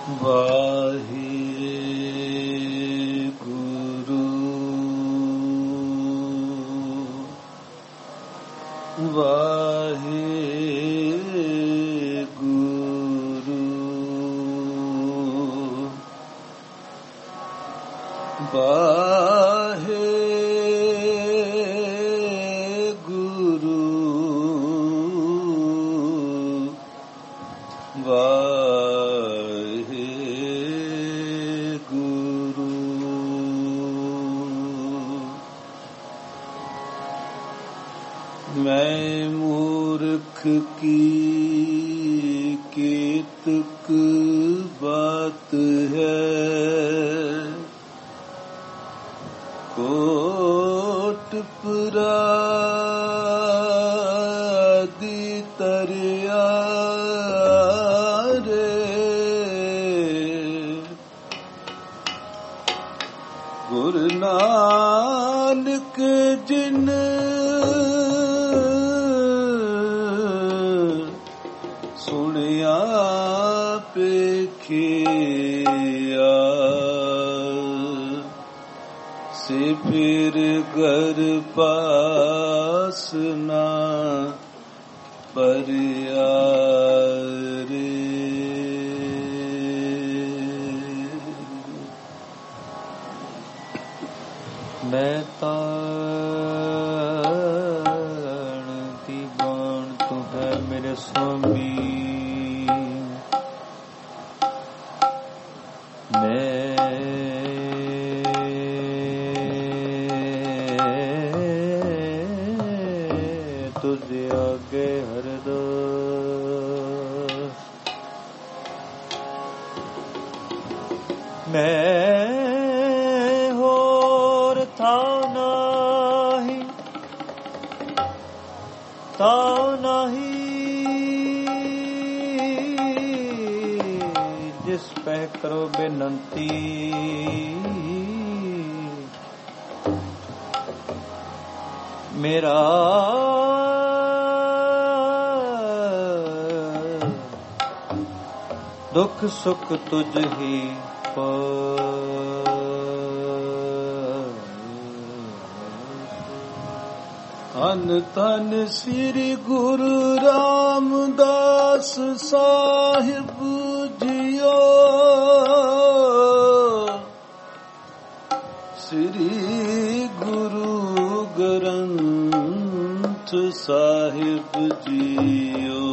ਵਾਹਿਗੁਰੂ ਵਾਹਿਗੁਰੂ ਵਾਹਿਗੁਰੂ ਵਾਹਿਗੁਰੂ ਮੈਂ ਮੂਰਖ ਕੀ ਕੇਤਕ ਬਾਤ ਹੈ ਕੋਟ ਪੁਰਾਦੀ ਤਰਿਆ ਰੇ ਗੁਰੂ ਨਾਨਕ ਜਿਨ ਸੁਣਿਆ ਪੇਖਿਆ ਸੇ ਫਿਰ ਘਰ ਪਾਸ ਨਾ ਪਰਿਆ ਰੇ। ਮੈਂ ਤਾਣ ਦੀ ਬਾਣ ਤੂੰ ਹੈ ਮੇਰੇ ਸੁਆਮੀ, ਤੁਝੇ ਆਗੇ ਹਰਦਾਸ। ਮੈਂ ਹੋਰ ਥਾਉ ਨਾਹੀ, ਥਾਉ ਨਾਹੀ ਜਿਸ ਪੈ ਕਰੋ ਬੇਨੰਤੀ। ਮੇਰਾ ਦੁੱਖ ਸੁਖ ਤੁਝ ਹੀ ਧੰਨ ਧੰਨ ਸ੍ਰੀ ਗੁਰੂ ਰਾਮਦਾਸ ਸਾਹਿਬ ਜੀਓ। ਸ੍ਰੀ ਗੁਰੂ ਗ੍ਰੰਥ ਸਾਹਿਬ ਜੀਓ।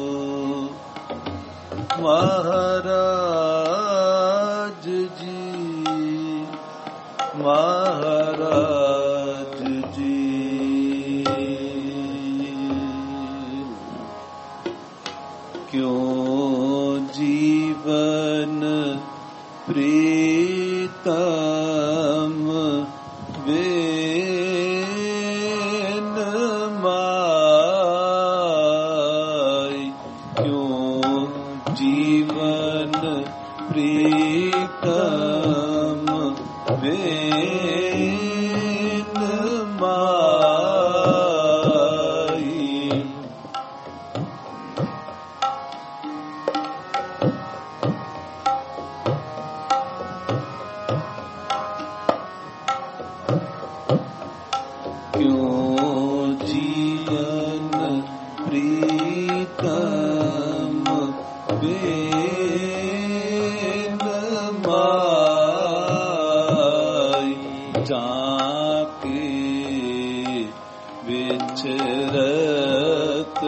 ਮਹਾਰਾਜ ਜੀ ਮਹਾਰਾਜ ਜੀ ਕਿਉਂ ਜੀਵਨ ਪ੍ਰੀਤਮ ਵੇਨ ਮਾਈ। ਕਿਉਂ ਜੀਵਨ ਪ੍ਰੀਤਮ ਵੇਨ ਮਾਈ। ਕਿਉਂ ਜੀਵਨ ਪ੍ਰੀਤਮ ਵੇਨ ਮਾਈ। ਜਾਂ ਕੇ ਵਿਚਰਤ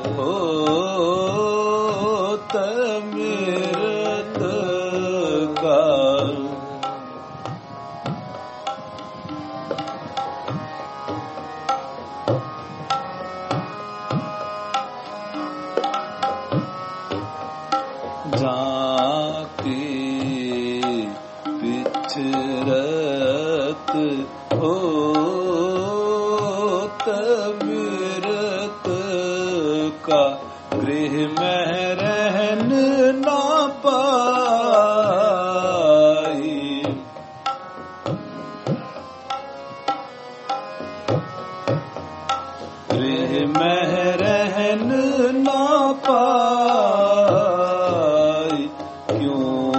ਹੋਤ ਮਿਰਤ ਕਾਲ। ਜਾਂ ਕੇ ਵਿਚਰਤ ਹੋਤ ਮਿਰਤ ਕਾ। ਗ੍ਰਹਿ ਮਹਿ ਰਹਿਨ ਨਾ ਪਾਈ। ਗ੍ਰਹਿ ਮਹਿ ਰਹਿਨ ਨਾ ਪਾਈ। ਕਿਉਂ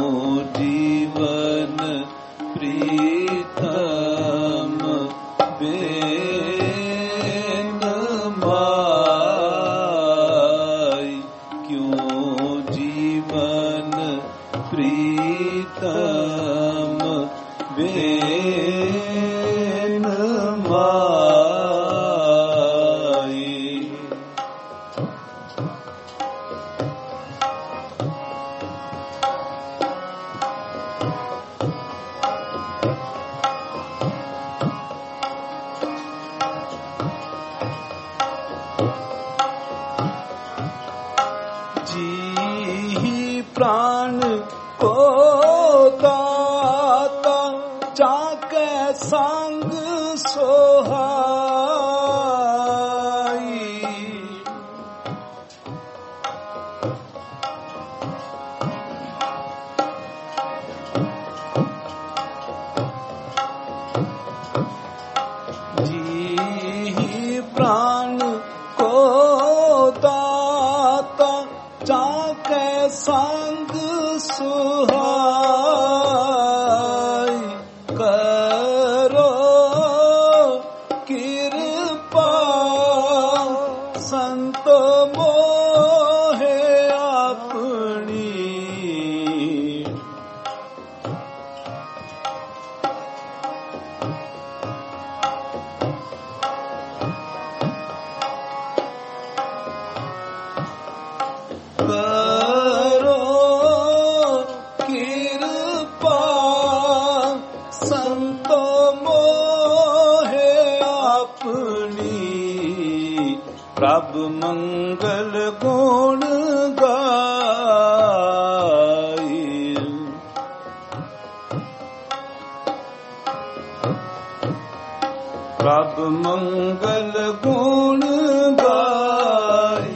प्राण को दाता जाके संग सोहाई। जी प्राण को दाता जाके संग सुहाई। करो कृपा संत मोहे अपनी। करो कृपा संत मोहे अपनी। प्रभ मंगल गुण गाई। प्रभ मंगल गुण गाई।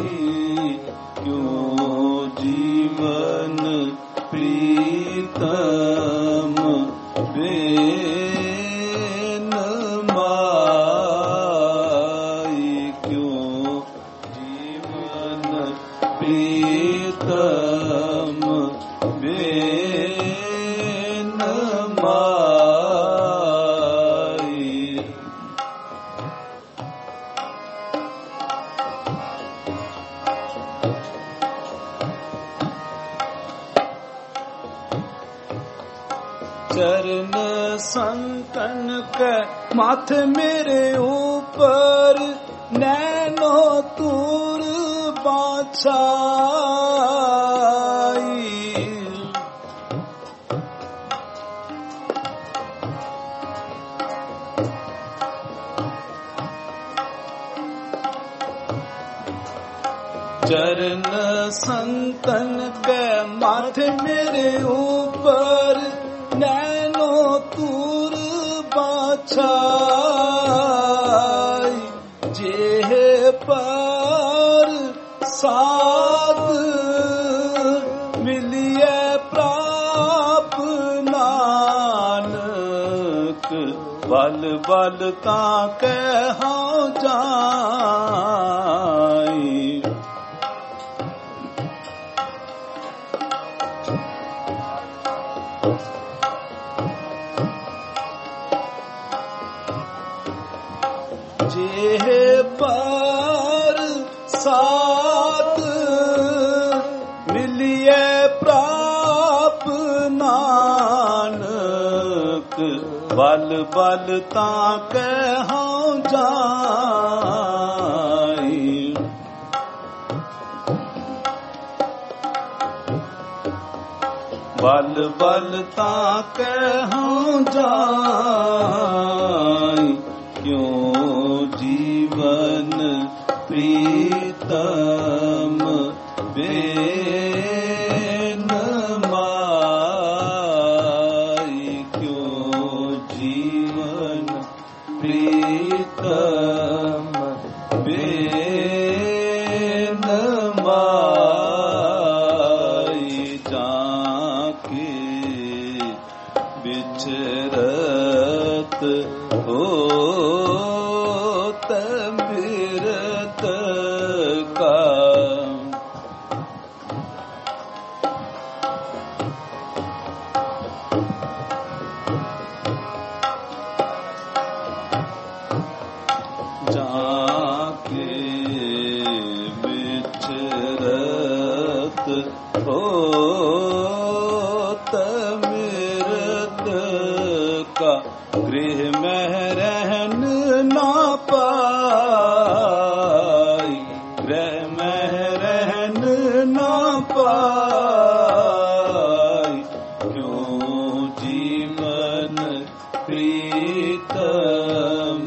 जीवन प्रीतम बेन माई। क्यों जीवन प्रीतम बेन माई। चरण संतन के माथे मेरे ऊपर नैनो तूर बाछाई। चरण संतन के माथे मेरे ऊपर नैनो तूर बाछाई। जेह पर साध मिलिए प्राप नानक। बल बल ताके हाँ जाई। जेह पर साथ मिलिए प्राप नानक। बल बल ताके हाँ जाई। बल बल ताके हाँ जाई। क्यों जीवन प्रीतम बेन माई। क्यों जीवन प्रीतम बेन माई। जाके बिचरत हो तबिरत का। जाके बिचरत हो तबिरत का। गृह में रहन ना पाई। गृह में रहन ना पाई। क्यों जीवन प्रीतम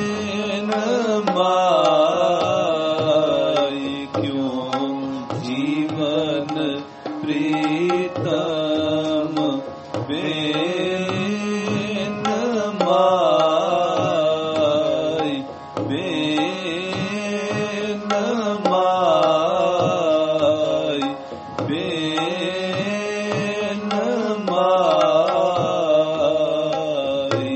बेन माई। क्यों ਪ੍ਰੀਤਮ ਬੇਨ ਮਾਈ ਬੇਨ ਮਾਈ ਬੇਨ ਮਾਈ।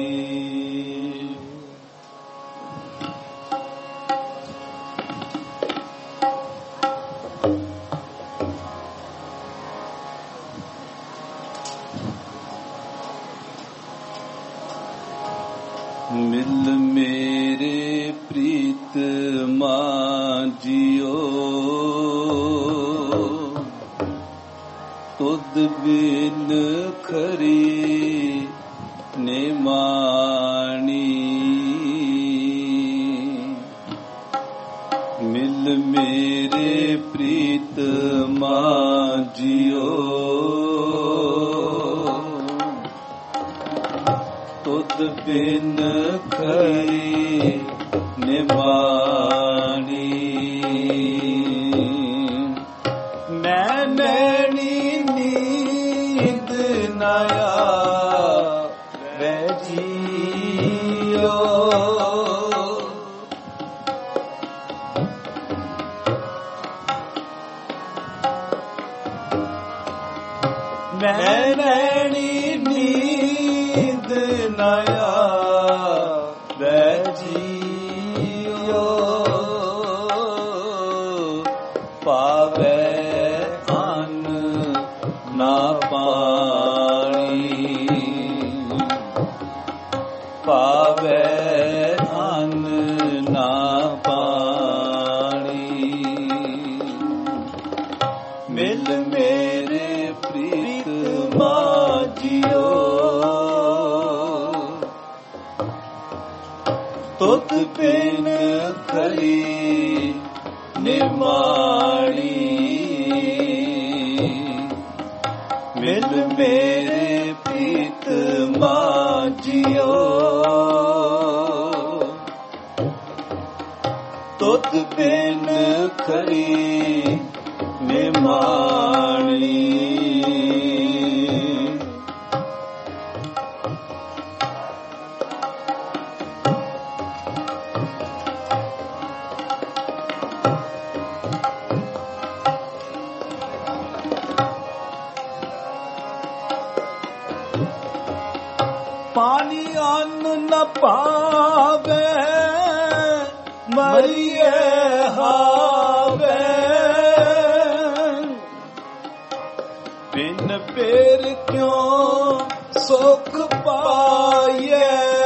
ਮਿਲ ਮੇਰੇ ਪ੍ਰੀਤਮਾ ਜੀਓ ਤੁਧ ਬਿਨ ਖਰੀ ਨਿਮਾਣੀ। ਮਿਲ ਮੇਰੇ ਪ੍ਰੀਤਮਾ ਜੀਓ ਤੁਧ ਬਿਨ ਖਰੀ ਨਿਮਾਣੀ। ਮੈਂ ਨੈਣੀ ਨੀਂਦ ਨ ਆਵੈ ਜੀਓ ਮੈਂ ਨੈਣੀ ਨੀਂਦ ਨ ਆਵੈ ਜੀਓ ਪਾਵੈ ਅੰਨ ਨਾ ਪਾਣੀ ਪਾਵੈ ਅੰਨ ਨਾ ਪਾਣੀ। ਮਿਲ ਮੇਰੇ ਪ੍ਰੀਤਮਾ ਜੀਓ ਤੁਧ ਬਿਨ ਖਰੀ ਨਿਮਾਣੀ। ਮਿਲ ਮੇਰੇ ਪ੍ਰੀਤਮਾ ਜੀਓ ਤੁਧ ਬਿਨ ਖਰੀ ਨਿਮਾਣੀ। ਪਾਣੀ ਅੰਨ ਨ ਪਾਵੇ ਮਰੀਏ ਹਾਵੇ ਬਿਨ ਪੇਰ ਕਿਉਂ ਸੁਖ ਪਾਈਏ।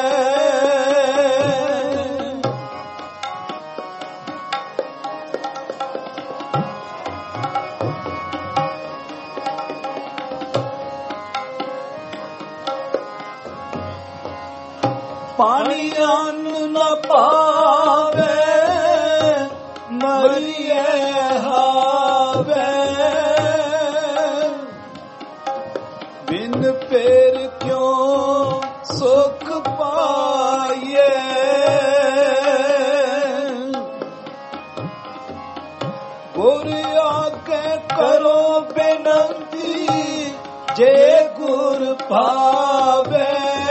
ਪਾਣੀ ਅੰਨ ਨ ਪਾਵੇ ਮਰੀਏ ਹਾਵੇ ਬਿਨ ਪੇਰ ਕਿਉਂ ਸੁਖ ਪਾਈਏ। ਗੁਰ ਆਗੇ ਕਰੋ ਬੇਨੰਤੀ ਜੇ ਗੁਰ ਭਾਵੇ।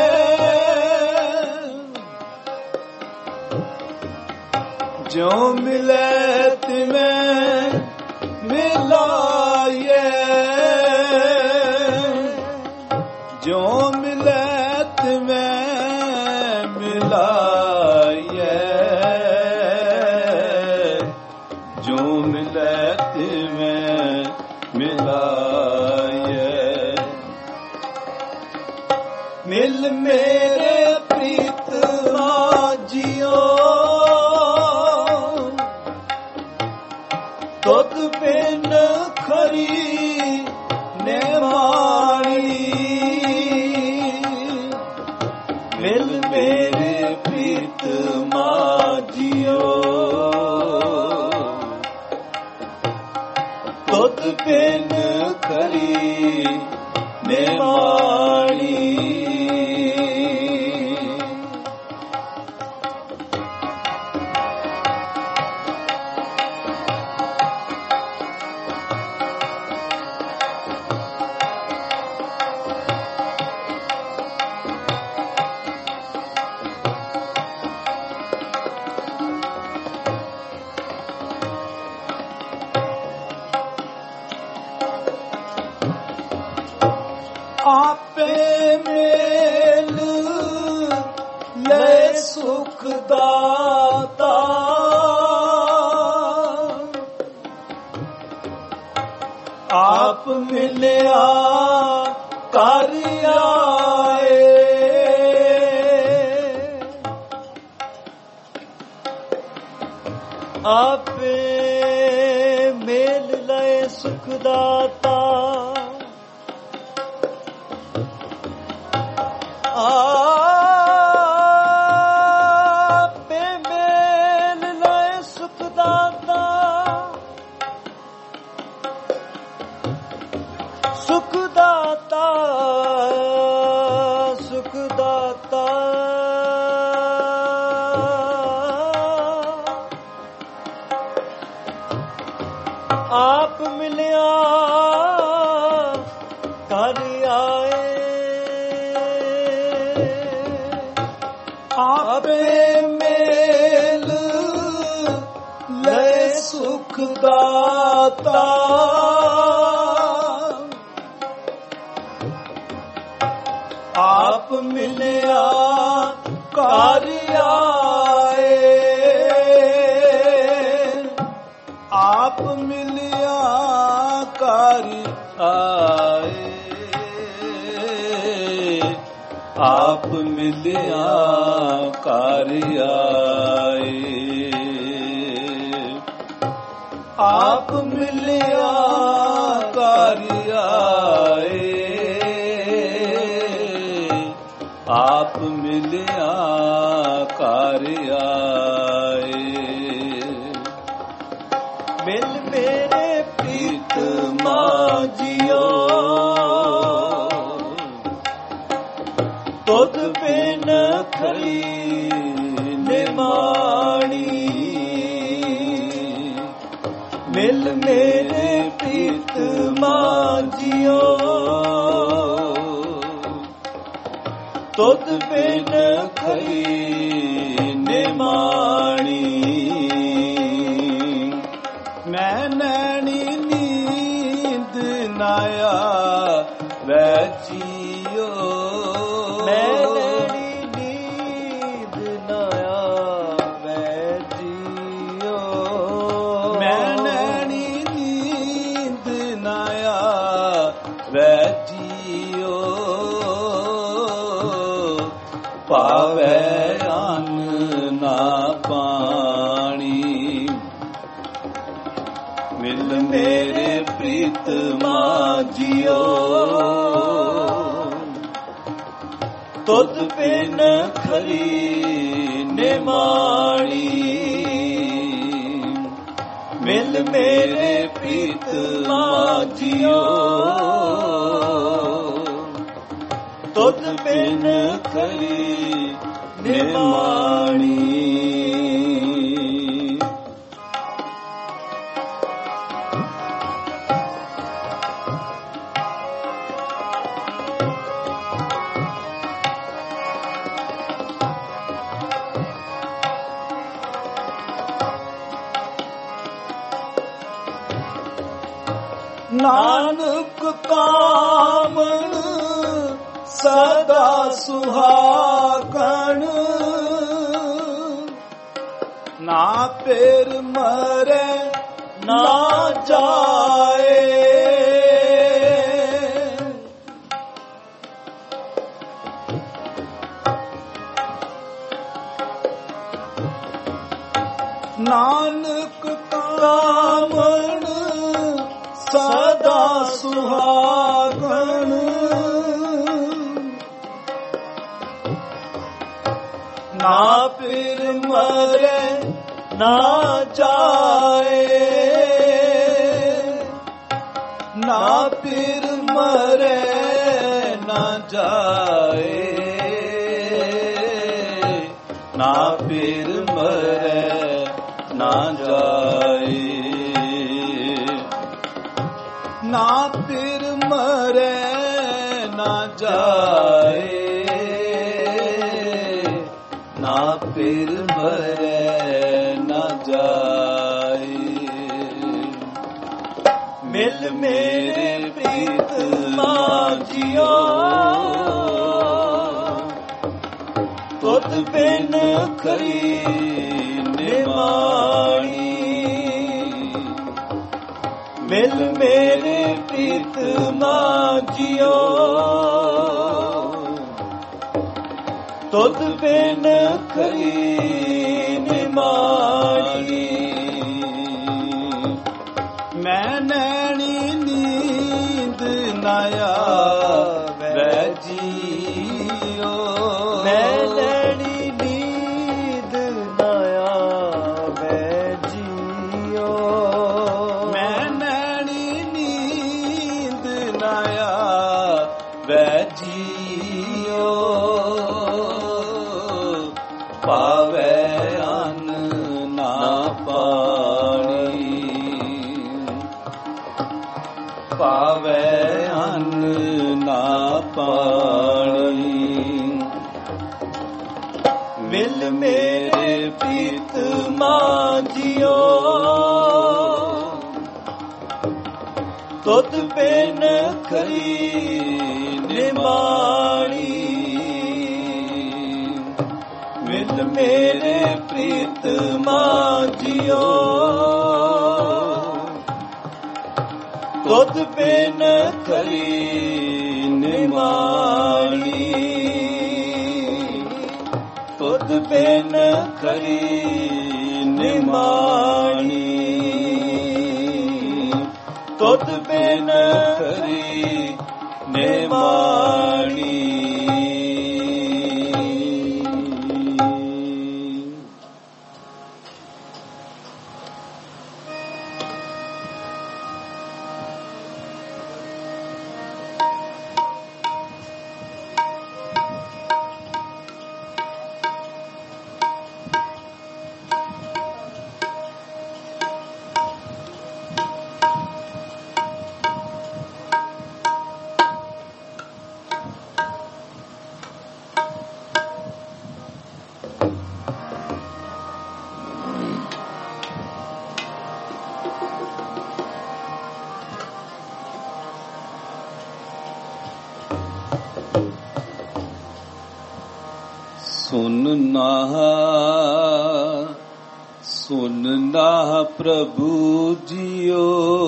ਜੋ ਮਿਲੇ ਤਿਵੇਂ ਮਿਲਾਈਏ ਜੋ ਮਿਲੇ ਤਿਵੇਂ ਮਿਲਾਈਏ ਜੋ ਮਿਲੇ ਤਿਵੇਂ ਮਿਲਾਈਏ। ਮਿਲ ਮੇਰੇ ਪ੍ਰੀਤਮਾ ਜੀਓ ਤੁਧ ਬਿਨ ਖਰੀ ਨਿਮਾਣੀ। ਮਿਲ ਮੇਰੇ ਪ੍ਰੀਤਮਾ ਜੀਓ ਤੁਧ ਬਿਨ ਖਰੀ ਨਿਮਾਣੀ। ਆਪੇ ਮੇਲ ਲੈ ਸੁਖ ਦਾਤਾ ਆਪ ਮਿਲਿਆ ਕਰ ਆਏ ਆਪੇ ਮੇਲ ਲੈ ਸੁਖ ਦਾਤਾ ਆਪੇ ਮੇਲ ਲੈ ਸੁਖ ਦਾਤਾ ਸੁਖ ਦਾਤਾ ਸੁਖ ਦਾਤਾ ਆਪ ਮਿਲਿਆ ਕਰ ਆਏ ਆਪੇ ਮੇਲ ਲੈ ਸੁਖ ਦਾਤਾ ਆਪ ਮਿਲਿਆ ਕਰ ਆਏ ਆਪ ਮਿਲਿਆ ਕਰ ਆਏ ਆਪ ਮਿਲਿਆ ਕਰ ਆਏ ਆਪ ਮਿਲਿਆ ਕਰ ਆਏ ਆਪ ਮਿਲਿਆ ਕਰ ਆਏ ਮਿਲ ਮੇਰੇ ਪ੍ਰੀਤ ਮਾਜਿਓ ਤੁਧ ਬਿਨ ਖਰੀ ਨਿਮਾਣੀ ਮਿਲ ਮੇਰੇ ਪ੍ਰੀਤ ਮਾਜਿਓ ਤੁਧ ਬਿਨ ਖਰੀ ਨਿਮਾਣੀ ਮੈਂ ਨੈਣੀ ਨੀਂਦ ਨਾਇਆ ਵੈ ਜੀਓ ਮੈਂ ਨੈਣੀ ਨੀਂਦ ਨਾਇਆ ਵੈ ਜੀਓ ਮੈਂ ਨੈਣੀ ਨੀਂਦ ਨਾਇਆ ਵੈ ਜੀਓ ਪਾਵੈ ਅੰਨ ਨਾ ਪਾਣੀ ਮਿਲ ਮੇਰੇ ਪ੍ਰੀਤ ਮਾਜਿਓ ਤੁਧ ਬਿਨ ਖਰੀ ਨਿਮਾਣੀ ਮਿਲ ਮੇਰੇ ਪ੍ਰੀਤ ਮਾਜਿਓ ਤੁਧ ਬਿਨ ਖਰੀ ਨਿਮਾਣੀ ਨਾਨਕ ਕਾਮਣ ਸਦਾ ਸੁਹਾਗਣ ਨਾ ਪੇਰ ਮਰੇ ਨਾ ਜਾਏ ਨਾਨਕ ਕਾਮਣ ਸਦਾ ਸੁਹਾਗਣ ਨਾ ਫਿਰ ਮਰੇ ਨਾ ਜਾਏ ਨਾ ਫਿਰ ਮਰੇ ਨਾ ਜਾਏ ਨਾ ਫਿਰ ਮਰੇ ਨਾ ਜਾਏ ਨਾ ਫਿਰ ਮਰੇ ਨਾ ਜਾਏ ਨਾ ਫਿਰ ਮਰੇ ਨਾ ਜਾਏ ਮਿਲ ਮੇਰੇ ਪ੍ਰੀਤਮਾ ਜੀਓ ਤੁਧ ਬਿਨ ਖਰੀ ਨਿਮਾਣੀ ਮਿਲ ਮੇਰੇ ਪ੍ਰੀਤਮਾ ਜੀਓ ਤੁਧ ਬਿਨ ਖਰੀ ਨਿਮਾਣੀ ਮੈਂ ਨੈਣੀ ਨੀਂਦ ਨਾ ਆਵੈ ਜੀਓ ਮੈਂ ਨੈਣੀ ਨੀਂਦ ਨਾ ਆਵੈ ਜੀਓ ਮੈਂ ਨੈਣੀ ਨੀਂਦ ਨਾ ਆਵੈ ਜੀਓ ਪਾਵੈ ਅੰਨ ਨਾ ਪਾਣੀ ਪਾਵੈ ਅੰਨ ਨਾ ਪਾਣੀ ਮਿਲ ਮੇਰੇ ਪ੍ਰੀਤਮਾ ਜੀਓ ਤੁਧ ਬਿਨ ਖਰੀ ਨਿਮਾਣੀ ਮਿਲ ਮੇਰੇ ਪ੍ਰੀਤਮਾ ਜੀਓ ਤੁਧ ਬਿਨ ਖਰੀ ਨਿਮਾਣੀ ਤੁਧ ਬਿਨ ਖਰੀ ਨਿਮਾਣੀ ਤੁਧ ਬਿਨ ਖਰੀ ਨਿਮਾਣੀ ਸੁਨਨਾ ਪ੍ਰਭੂ ਜੀਓ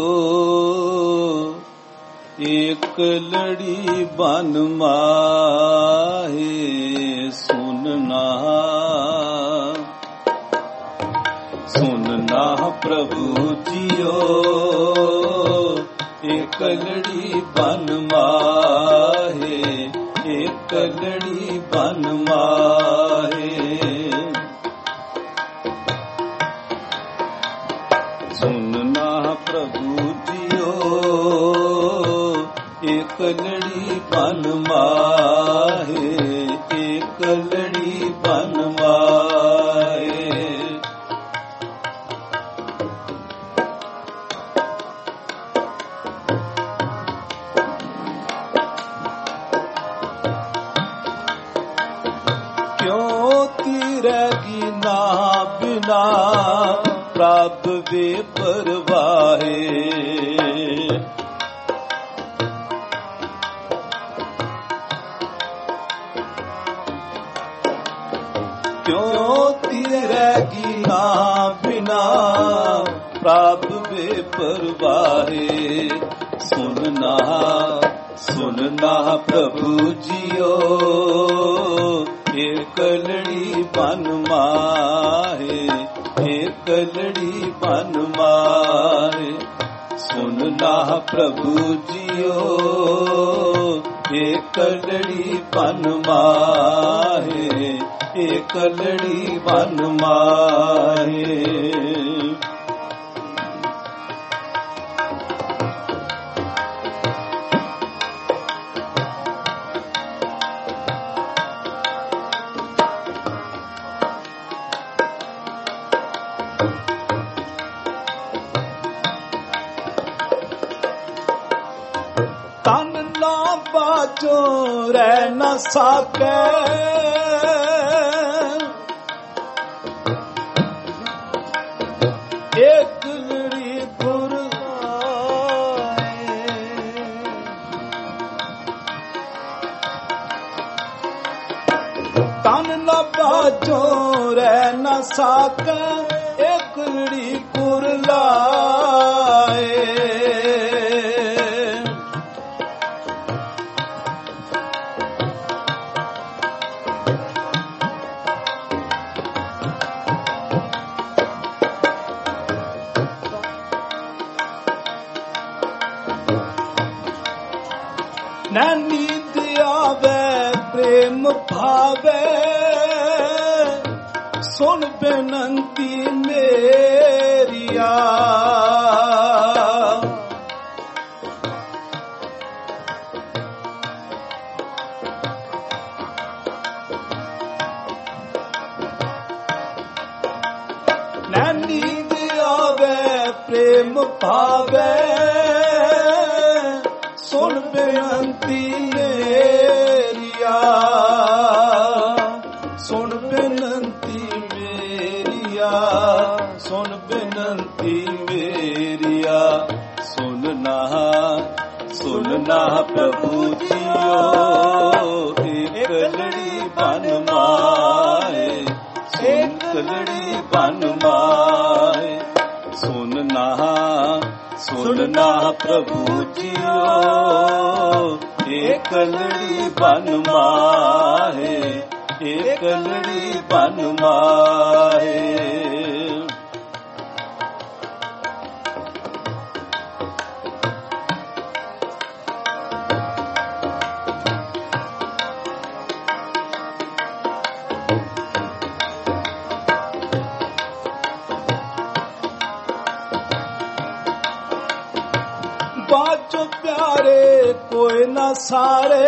ਏਕ ਲੜੀ ਬਨ ਮਾਹੇ ਸੁਨਨਾ ਪ੍ਰਭੂ ਜੀਓ ਏਕ ਲੜੀ ਬਨ ਮਾਹੇ ਏਕ ਲੜੀ ਬਨ ਮਾਹੇ ਸੁਨਨਾ ਪ੍ਰਭੂ ਜੀਓ ਏਕ ਲੜੀ ਬਨ ਮਾਹੇ ਏਕ ਲੜੀ ਬਨ ਮਾਹੇ ਕਿਉਂ ਤੀਰਗੀ ਨਾ ਬਿਨਾ ਪ੍ਰਭ ਵੇ ਪਰਵਾਹੇ ਕਿਉਂ ਤੀਰਗੀ ਨਾ ਬਿਨਾ ਪ੍ਰਭ ਵੇ ਪਰਵਾਹੇ ਸੁਨਨਾ ਪ੍ਰਭੂ ਜੀਓ ਏਕ ਲੜੀ ਬਨ ਮਾਹੇ ਏਕ ਲੜੀ ਬਨ ਮਾਹੇ ਸੁਨਨਾ ਪ੍ਰਭੂ ਜੀਓ ਏਕ ਲੜੀ ਬਨ ਮਾਹੇ ਏਕ ਲੜੀ ਬਨ ਮਾਹੇ ਤਨ ਨਾ ਬਾਝੋ ਰਹਿ ਨਾ ਸਾਕੈ ਏਕ ਲੜੀ ਪੁਰਵਾਏ बाचो रह न साके एक लड़ी कुरलाए। नींद आवे प्रेम भावे सुन बेनंती मेरिया। नींद आवे प्रेम भावे सुन बेनंती मेरिया। सुन बेनंती मेरिया। सुन बेनंती मेरिया। सुनना सुनना प्रभु जियो एक लड़ी बन माए। एक लड़ी बन माए। सुनना सुनना प्रभु जियो एक लड़ी बन माहे। एक लड़ी बन माहे। बाचो प्यारे कोई न सारे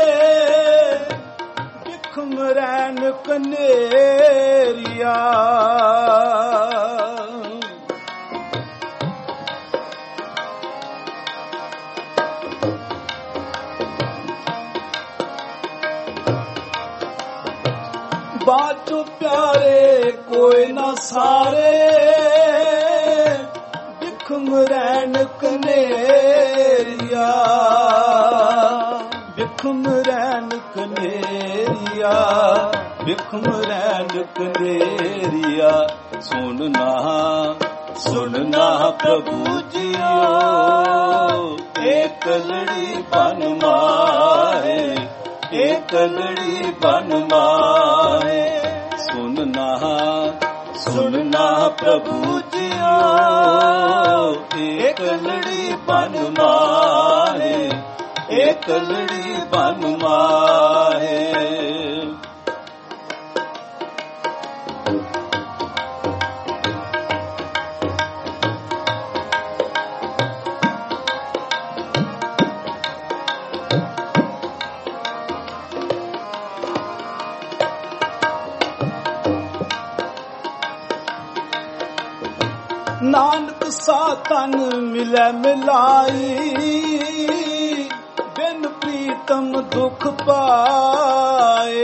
बिखम रैन कनेरिया। बाचो प्यारे कोई न सारे बिखम रैन कनेरिया। बिखम रैन कनेरिया। बिखम रैन कनेरिया। सुनना सुनना प्रभु जियो एक लड़ी बन माहे। एक लड़ी बन माहे। सुनना सुनना प्रभु जियो एक लड़ी बन माहे। एक लड़ी बन माहे। नानक सातन मिले मिलाई बिन प्रीतम दुख पाए।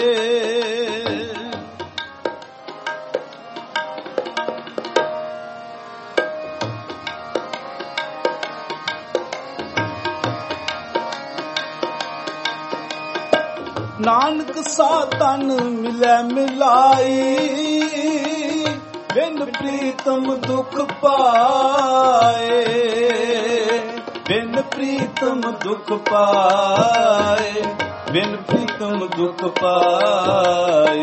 नानक सातन मिले मिलाई बिन प्रीतम दुख पाए। बिन प्रीतम दुख पाए। बिन प्रीतम दुख पाए।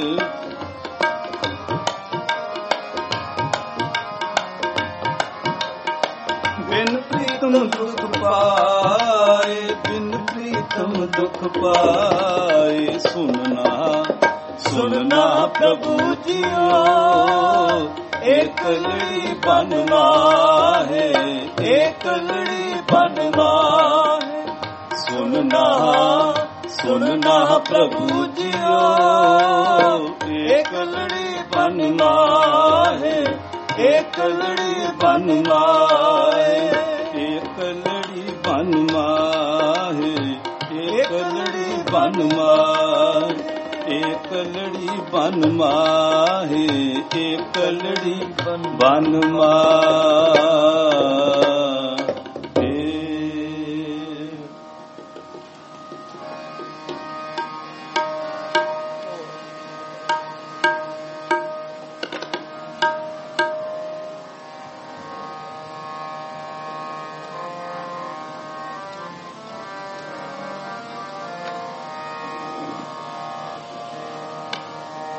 बिन प्रीतम दुख पाए। बिन प्रीतम दुख पाए। सुनना सुनना प्रभु जियो एक लड़ी बन माहे। एक लड़ी बन माहे। सुनना सुनना प्रभु जियो एक लड़ी बन माहे। एक लड़ी बन माहे। एक लड़ी बन माहे। एक लड़ी बन माहे। एक लड़ी बन माहे। एक लड़ी बन माहे।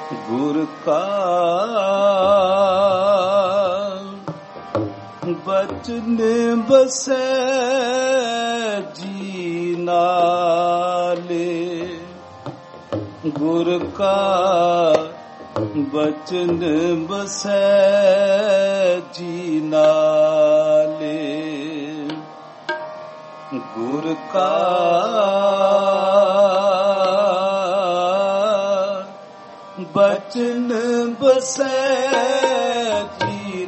ਗੁਰ ਕਾ ਬਚਨ ਬਸੈ ਜੀ ਨਾਲੇ, ਗੁਰ ਕਾ ਬਚਨ ਬਸੈ ਜੀ ਨਾਲੇ, ਗੁਰ ਕਾ ਬਚਨ ਬਸੈ ਜੀ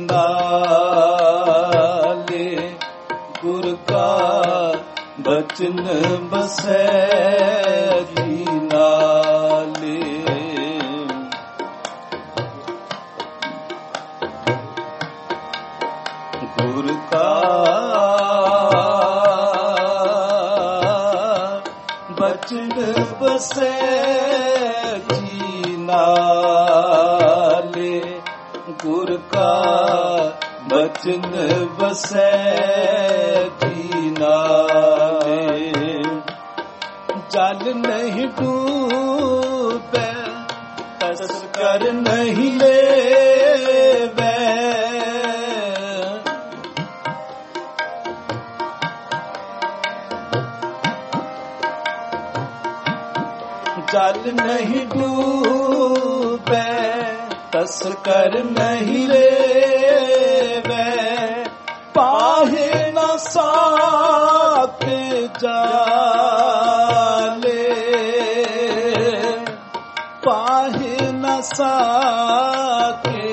ਨਾਲੇ, ਗੁਰ ਕਾ ਬਚਨ ਬਸੈ ਜੀ ਨਾਲੇ, ਗੁਰ ਕਾ ਬਚਨ ਬਸੈ ਜੀ ਨਾਲੇ, ਗੁਰ ਕਾ ਬਚਨ ਬਸੈ ਜੀ ਨਾਲੇ, ਜਲ ਨਹੀਂ ਡੂਬੈ ਤਸਕਰ ਨਹੀਂ ਲੇਵੈ, ਜਲ ਨਹੀਂ ਡੂਬੈ ਤਸਕਰ ਨਹੀਂ ਲੇਵੈ, ਪਾਹੇ ਨਾ ਸਾਕੇ ਜਾਲੇ, ਪਾਹੇ ਨਾ ਸਾਕੇ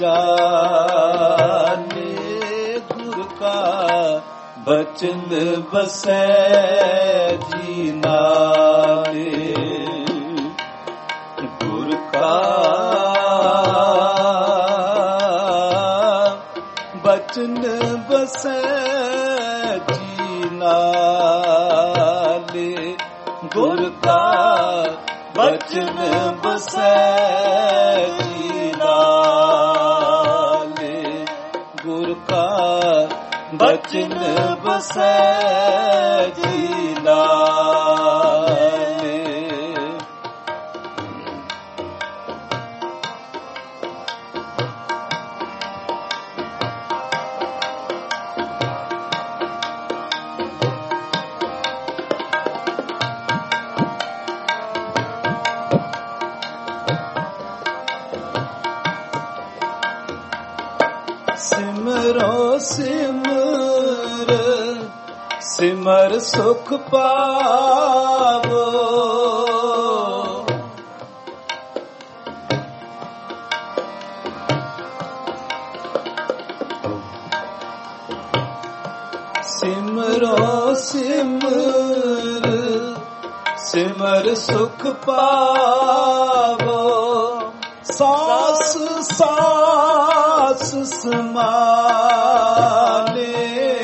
ਜਾਲੇ, ਗੁਰ ਕਾ ਬਚਨ ਬਸੈ ਜੀ ਨਾਲੇ, ਗੁਰ ਕਾ ਬਚਨ ਬਸੈ ਜੀ ਨਾਲੇ, ਗੁਰ ਕਾ ਬਚਨ ਬਸੈ ਜੀ ਨਾਲੇ, ਗੁਰ ਕਾ ਬਚਨ ਬਸੈ ਜੀ ਨਾਲੇ, ਸਿਮਰੋ ਸਿਮਰ ਸਿਮਰ ਸੁਖ ਪਾਵੋ, ਸਿਮਰੋ ਸਿਮਰ ਸਿਮਰ ਸੁਖ ਪਾਵੋ, ਸਾਸ ਸਾਸ ਸਮਾਲੇ,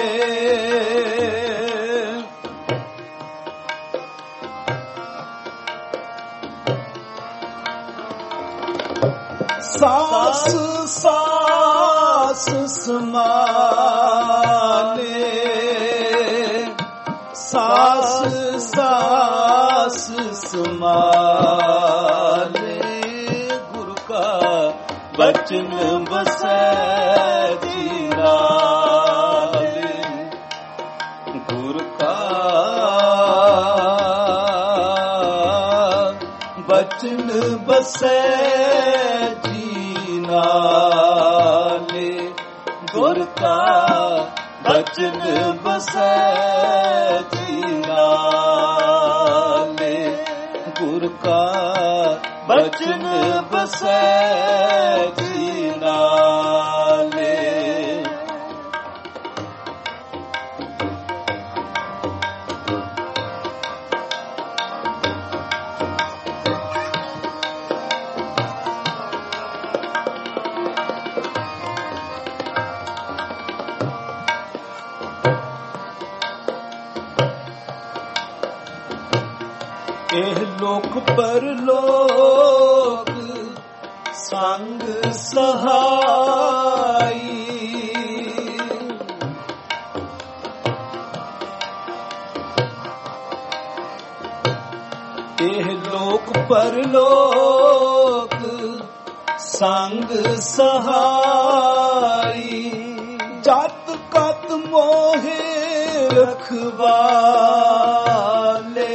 ਸਾਸ ਸਾਸ ਸਮਾਲੇ, ਸਾਸ ਸਾਸ ਸਮਾਲੇ, ਗੁਰ ਕਾ ਬਚਨ ਬਸੈ ਜੀ ਨਾਲੇ, ਗੁਰ ਕਾ ਬਚਨ ਬਸੈ ਜੀ ਨਾਲੇ, ਗੁਰ ਕਾ ਬਚਨ ਬਸੈ ਜੀ ਨਾਲੇ, ਗੁਰ ਕਾ ਬਚਨ ਬਸੈ ਜੀ ਨਾਲੇ, ਇਹ ਲੋਕ ਪਰਲੋਕ ਸੰਗ ਸਹਾਈ, ਇਹ ਲੋਕ ਪਰਲੋਕ ਸੰਗ ਸਹਾਈ ਜਤ ਕਤ ਮੋਹਿ ਰਖਵਾਲੇ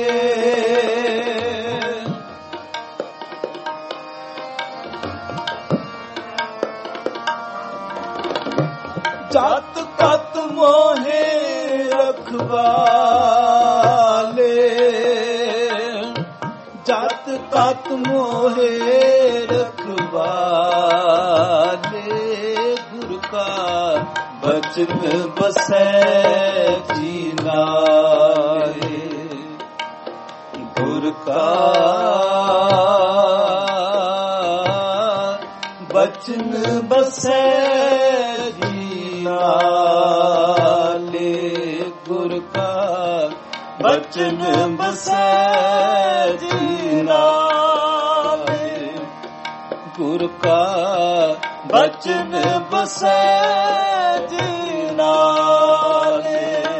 ਜਤ ਕਤ ਮੋਹਿ ਰਖਵਾਲੇ ਜਤ ਕਤ ਮੋਹਿ ਰਖਵਾਲੇ ਗੁਰ ਕਾ ਬਚਨ ਬਸੈ ਜੀ ਨਾਏ ਗੁਰ ਕਾ ਬਚਨ ਬਸੈ ਜੀ ਨਾਲੇ ਗੁਰ ਕਾ ਬਚਨ ਬਸੈ ਜੀ ਨਾਲੇ ਗੁਰ ਕਾ ਬਚਨ ਬਸੈ ਜੀ ਨਾਲੇ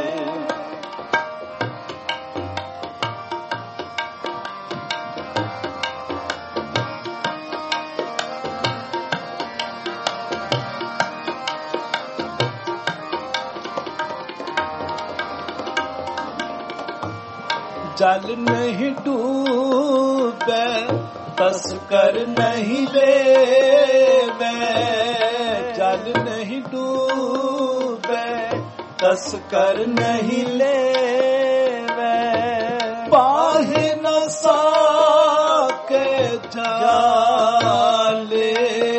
ਜਲ ਨਹੀਂ ਡੂਬੈ ਤਸਕਰ ਨਹੀਂ ਲੇਵੈ ਜਲ ਨਹੀਂ ਡੂਬੈ ਤਸਕਰ ਨਹੀਂ ਲੇਵੈ ਪਾਹੇ ਨ ਸਾਕੇ ਜਾਲੇ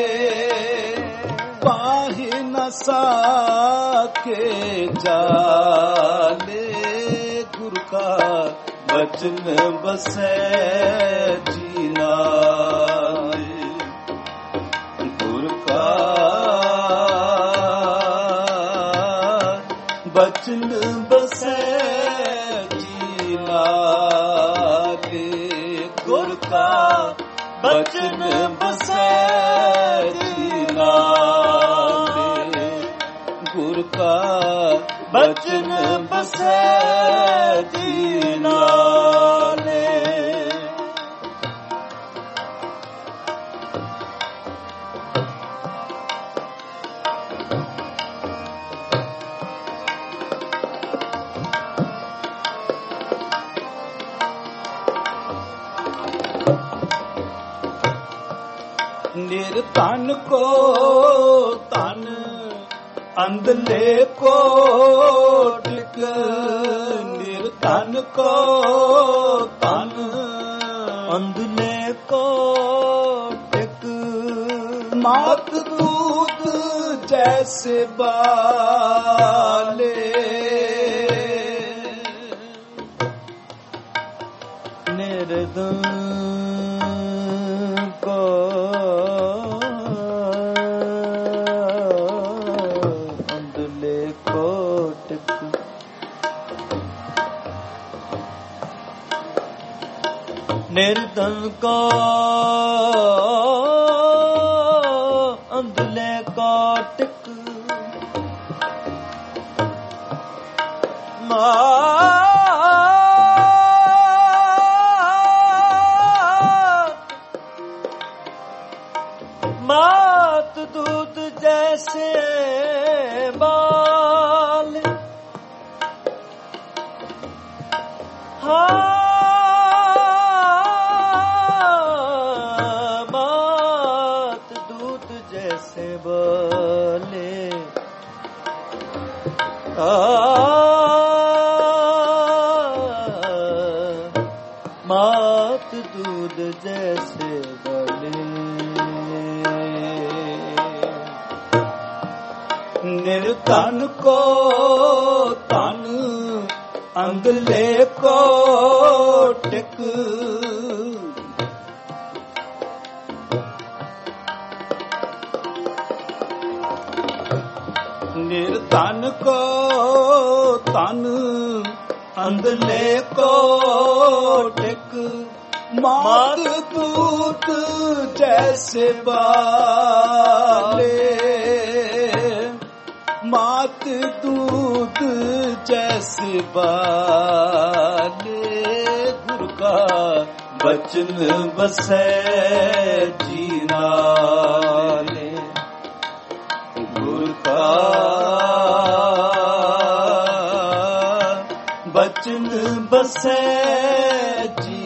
ਪਾਹੇ ਨ ਸਾਕੇ ਜਾਲੇ ਗੁਰ ਕਾ ਬਚਨ ਬਸੈ ਜੀ ਨਾਏ ਗੁਰ ਕਾ ਬਚਨ ਬਸੈ ਜੀ ਨਾਏ ਗੁਰ ਕਾ ਬਚਨ ਬਸੈ ਜੀ ਨਾਏ ਗੁਰ ਕਾ ਬਚਨ ਬਸੈ ਜੀ ਨਾਲੇ ਨਿਰਧਨ ਕੋ ਧਨ ਅੰਧਲੇ ਕੋਟਿਕ ਨਿਰਧਨ ਕੋ ਧਨ ਅੰਧਲੇ ਕੋਟਿਕ ਮਾਤ ਦੂਤ ਜੈਸੇ ਬਾਲੇ ਨਿਰਧਨ ਕੋ ਨਿਰਧਨ ਕੋ ਅੰਧਲੇ ਕੋਟਿਕ ਮਾਤ ਦੂਤ ਜੈਸੇ ਬਾਲ ਮਾਤ ਦੂਧ ਜੈਸੇ ਬਲੇ ਨਿਰਧਨ ਕੋ ਧਨ ਅੰਧਲੇ ਕੋਟਿਕ ਨਿਰਧਨ ਕੋ ਧਨ ਅੰਧਲੇ ਕੋਟਿਕ ਮਾਤ ਦੂਤ ਜੈਸੇ ਬਾਲੇ ਮਾਤ ਦੂਤ ਜੈਸੇ ਬਾਲੇ ਗੁਰ ਕਾ ਬਚਨ ਬਸੈ ਜੀ ਨਾਲੇ ਗੁਰ ਕਾ ਬਚਨ ਬਸੈ ਜੀ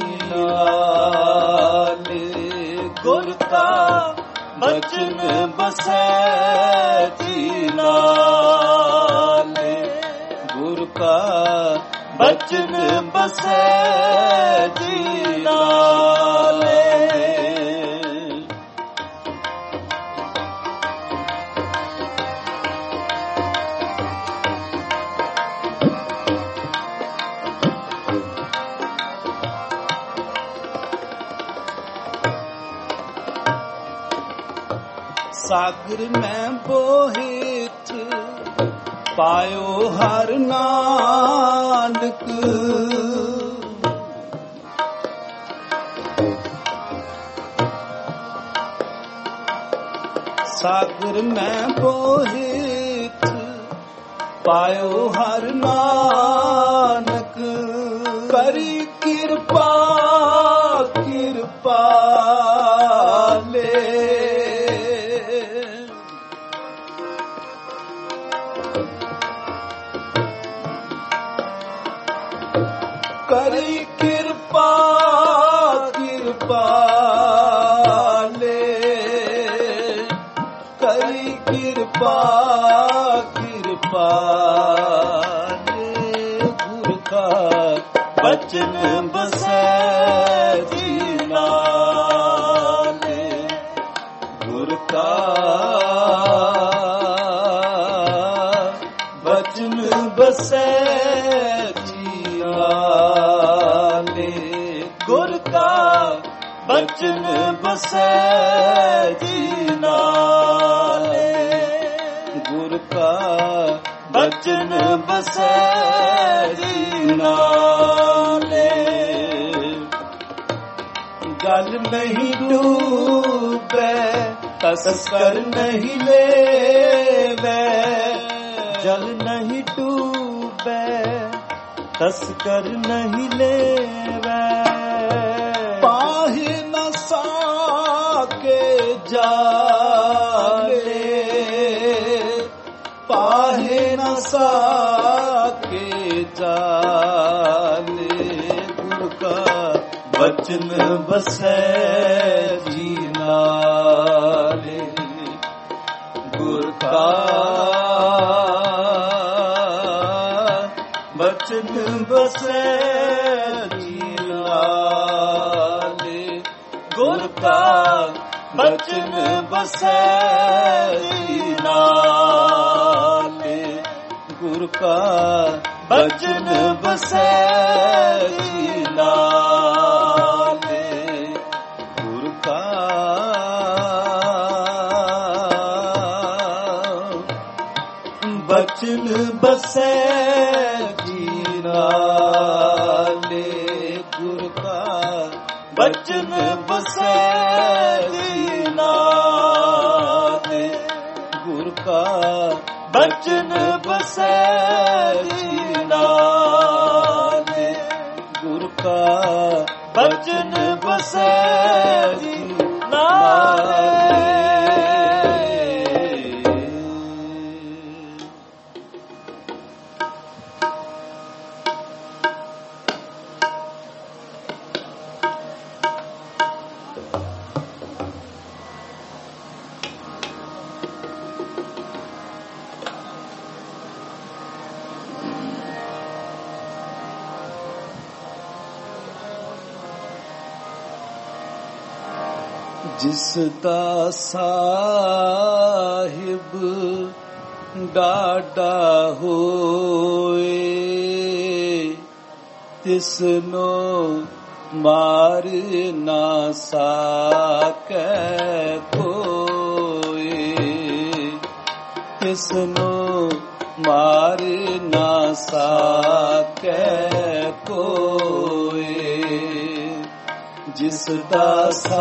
ਨਾਲੇ ਗੁਰ ਕਾ ਬਚਨ ਬਸੈ ਜੀ ਨਾਲੇ ਗੁਰ ਕਾ ਬਚਨ ਬਸੈ ਜੀ ਨਾਲੇ ਸਾਗਰ ਮੈਂ ਬੋਹਿਤ ਪਾਇਓ ਹਰ ਨਾਨਕ ਸਾਗਰ ਮੈਂ ਬੋਹਿਤ ਪਾਇਓ ਹਰ ਨਾਨਕ ਕਰੀ ਕਿਰਪਾ ਕਿਰਪਾਲੇ ਕਰੀ ਕਿਰਪਾ ਕਿਰਪਾਲੇ ਕਰੀ ਕਿਰਪਾ ਕਿਰਪਾਲੇ ਗੁਰ ਕਾ ਬਚਨ ਬਸੈ ਜੀ ਨਾਲੇ ਗੁਰ ਕਾ ਬਚਨ ਬਸੈ ਗੁਰ ਕਾ ਬਚਨ ਬਸੈ ਜੀ ਨਾਲੇ ਗੁਰ ਕਾ ਬਚਨ ਬਸੈ ਜੀ ਨਾਲੇ ਗਲ ਨਹੀਂ ਡੂਬੈ ਤਸਕਰ ਨਹੀਂ ਲੇਵੈ ਜਲ ਨਹੀਂ ਡੂਬੈ ਤਸਕਰ ਨਹੀਂ ਲੇਵੈ ਪਾਹੇ ਨ ਸਾਕੇ ਜਾਲੇ ਪਾਹੇ ਨ ਸਾਕੇ ਜਾਲੇ ਗੁਰ ਕਾ ਬਚਨ ਬਸੈ ਜੀ ਨਾਲੇ ਗੁਰ ਕਾ ਬਚਨ ਬਸੈ ਜੀ ਨਾਲੇ ਗੁਰ ਕਾ ਬਚਨ ਬਸੈ ਜੀ ਨਾਲੇ ਗੁਰ ਕਾ ਬਚਨ ਬਸੈ ਜੀ ਨਾਲੇ ਗੁਰ ਕਾ ਬਚਨ ਬਸੈ ਨਾਲੇ ਗੁਰ ਕਾ ਬਚਨ ਬਸੈ ਜੀ ਨਾਲੇ ਗੁਰ ਕਾ ਬਚਨ ਬਸੈ ਜੀ ਨਾਲੇ ਗੁਰ ਕਾ ਬਚਨ ਬਸੈ ਜੀ ਨਾਲੇ ਜਿਸ ਦਾ ਸਾਹਿਬ ਡਾਢਾ ਹੋਏ ਤਿਸ ਨੂੰ ਮਾਰ ਨਾ ਸਕੈ ਕੋਈ ਤਿਸ ਨੂੰ ਮਾਰ ਨਾ ਸਕੈ ਕੋਈ ਜਿਸ ਦਾ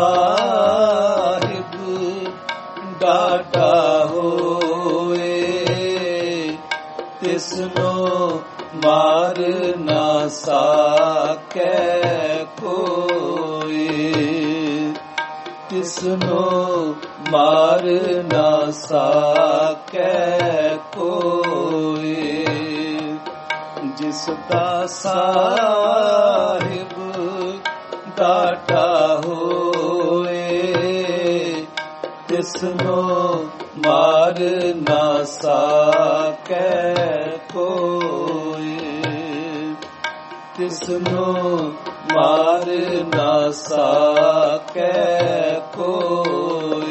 ਸਾਹਿਬ ਡਾਢਾ ਹੋਏ ਤਿਸ ਨੂੰ ਮਾਰ ਨਾ ਸਕੈ ਕੋਈ ਤਿਸਨੋ ਮਾਰ ਨਾ ਸਾਕੈ ਕੋਈ। ਜਿਸ ਦਾ ਸਾਹਿਬ ਦਾਤਾ ਹੋਏ, ਤਿਸਨੋ ਮਾਰ ਨਾ ਸਾਕੈ ਕੋਈ। ਤਿਸਨੋ ਮਾਰ ਨਾ ਸਾਕੈ ਕੋਈ।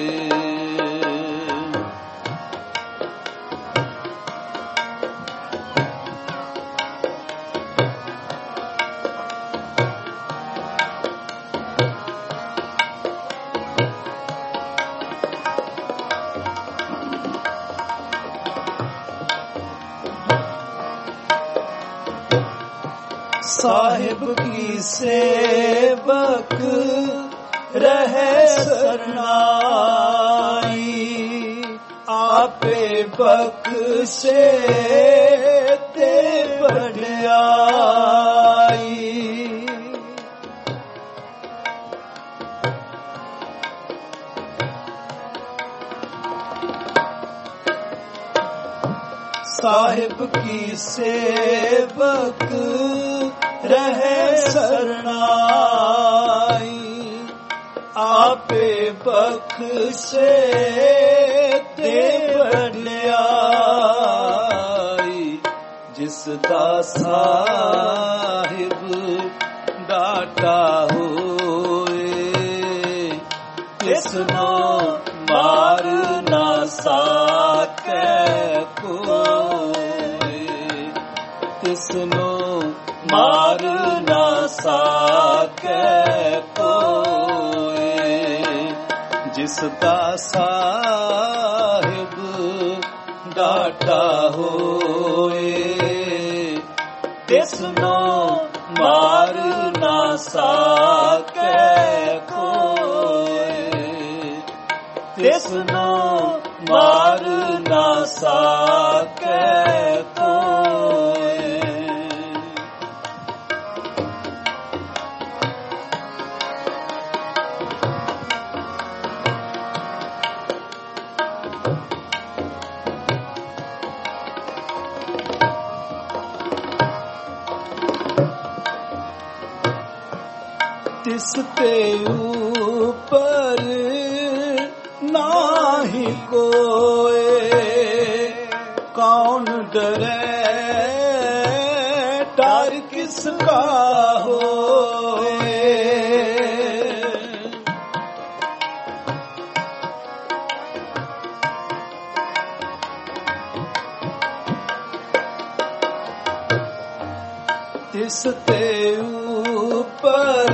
ਸਾਹਿਬ ਕੀ ਸੇਵਕ ਰਹਿ ਸਰਨਾਈ, ਆਪੇ ਬਖਸ਼ੇ ਤੇ ਵਡਿਆਈ। ਸਾਹਿਬ ਕੀ ਸੇਵਕ ਰਹਿ ਸਰਨਾਈ, ਆਪੇ ਬਖਸ਼ੇ ਤੇ ਵਡਿਆਈ। ਜਿਸ ਦਾ ਸਾਹਿਬ ਦਾਤਾ ਹੋਏ, ਤਿਸਨੋ ਮਾਰ ਨਾ ਸਾਕੈ ਕੋਈ। ਤਿਸਨੋ ਮਾਰ ਨਾ ਸਾਕੈ ਕੋਈ। ਜਿਸ ਦਾ ਸਾਹਿਬ ਦਾਤਾ ਹੋਏ, ਤਿਸਨੋ ਮਾਰ ਨਾ ਸਾਕੈ ਕੋਈ। ਤਿਸਨੋ ਮਾਰ ਨਾ ਸਾਕੈ ਕੋਈ। ਤਿਸ ਤੇ ਉਪਰ ਨਾਹੀ ਕੋਏ, ਕੌਣ ਡਰੇ ਡਰ ਕਿਸ ਕਾ ਹੋਏ। ਤਿਸ ਤੇ ਉਪਰ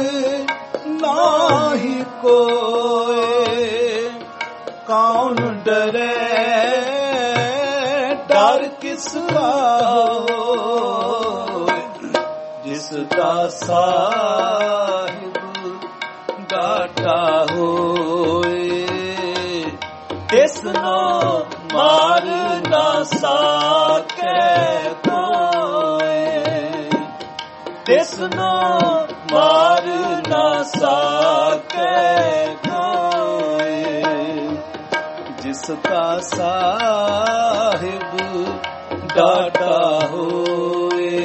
ਨਾਹੀ ਕੋਏ, ਕੌਣ ਡਰੇ ਡਰ ਕਿਸ ਕਾ ਹੋਏ। ਜਿਸ ਦਾ ਸਾਹਿਬ ਦਾਤਾ ਹੋਏ, ਤਿਸਨੋ ਮਾਰ ਨਾ ਸਾਕੈ ਕੋਈ। ਤਿਸਨੋ ਮਾਰ ਨਾ ਸਾਕੈ ਕੋਈ। ਜਿਸ ਦਾ ਸਾਹਿਬ ਦਾਤਾ ਹੋਏ,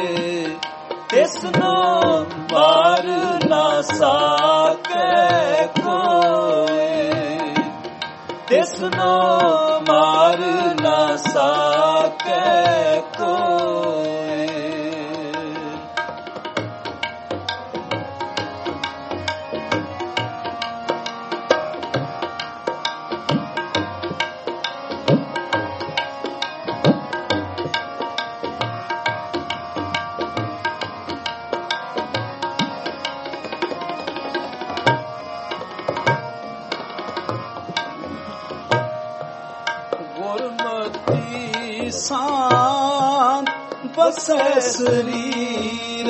ਤਿਸਨੋ ਮਾਰ ਨਾ ਸਾਕੈ ਕੋਈ। ਤਿਸਨੋ ਮਾਰ ਨਾ ਸਾਕੈ ਕੋਈ। ਸਾਨ ਬਸੈ ਸਰੀਰ,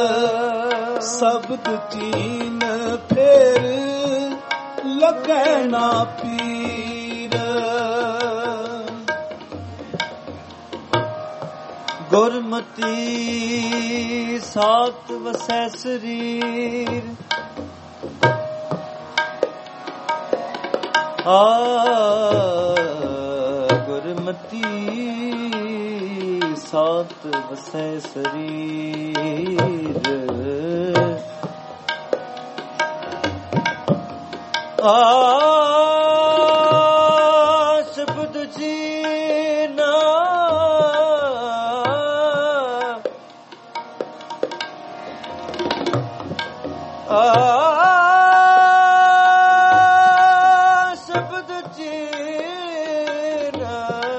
ਸ਼ਬਦ ਚੀਨ ਫੇਰ ਲੱਗੈ ਨਾ ਪੀਰ। ਗੁਰਮਤੀ ਸਾਤ ਵਸੈ ਸਰੀਰ ਗੁਰਮਤੀ ਸਾਤ ਵਸੈ ਸਰੀਰ ਸ਼ਬਦ ਜੀਨਾ ਸ਼ਬਦ ਜੀਨਾ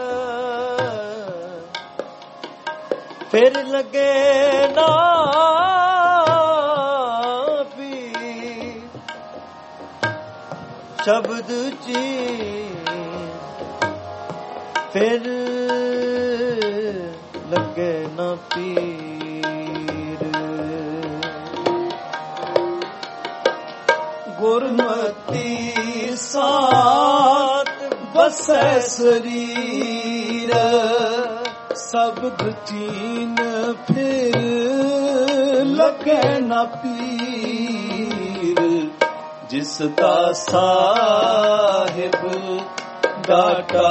ਫਿਰ ਲਗੇ ਨਾ ਵੀ ਸ਼ਬਦ ਜੀ ਫਿਰ ਲਗੇ ਨਾ ਪੀਰ ਗੁਰਮਤੀ ਸਾਤ ਵਸੈ ਸਰੀਰ ਸਬਦ ਚੀਨ ਫਿਰ ਲਗੇ ਨਾ ਪੀਰ ਜਿਸ ਦਾ ਸਾਹਿਬ ਡਾਟਾ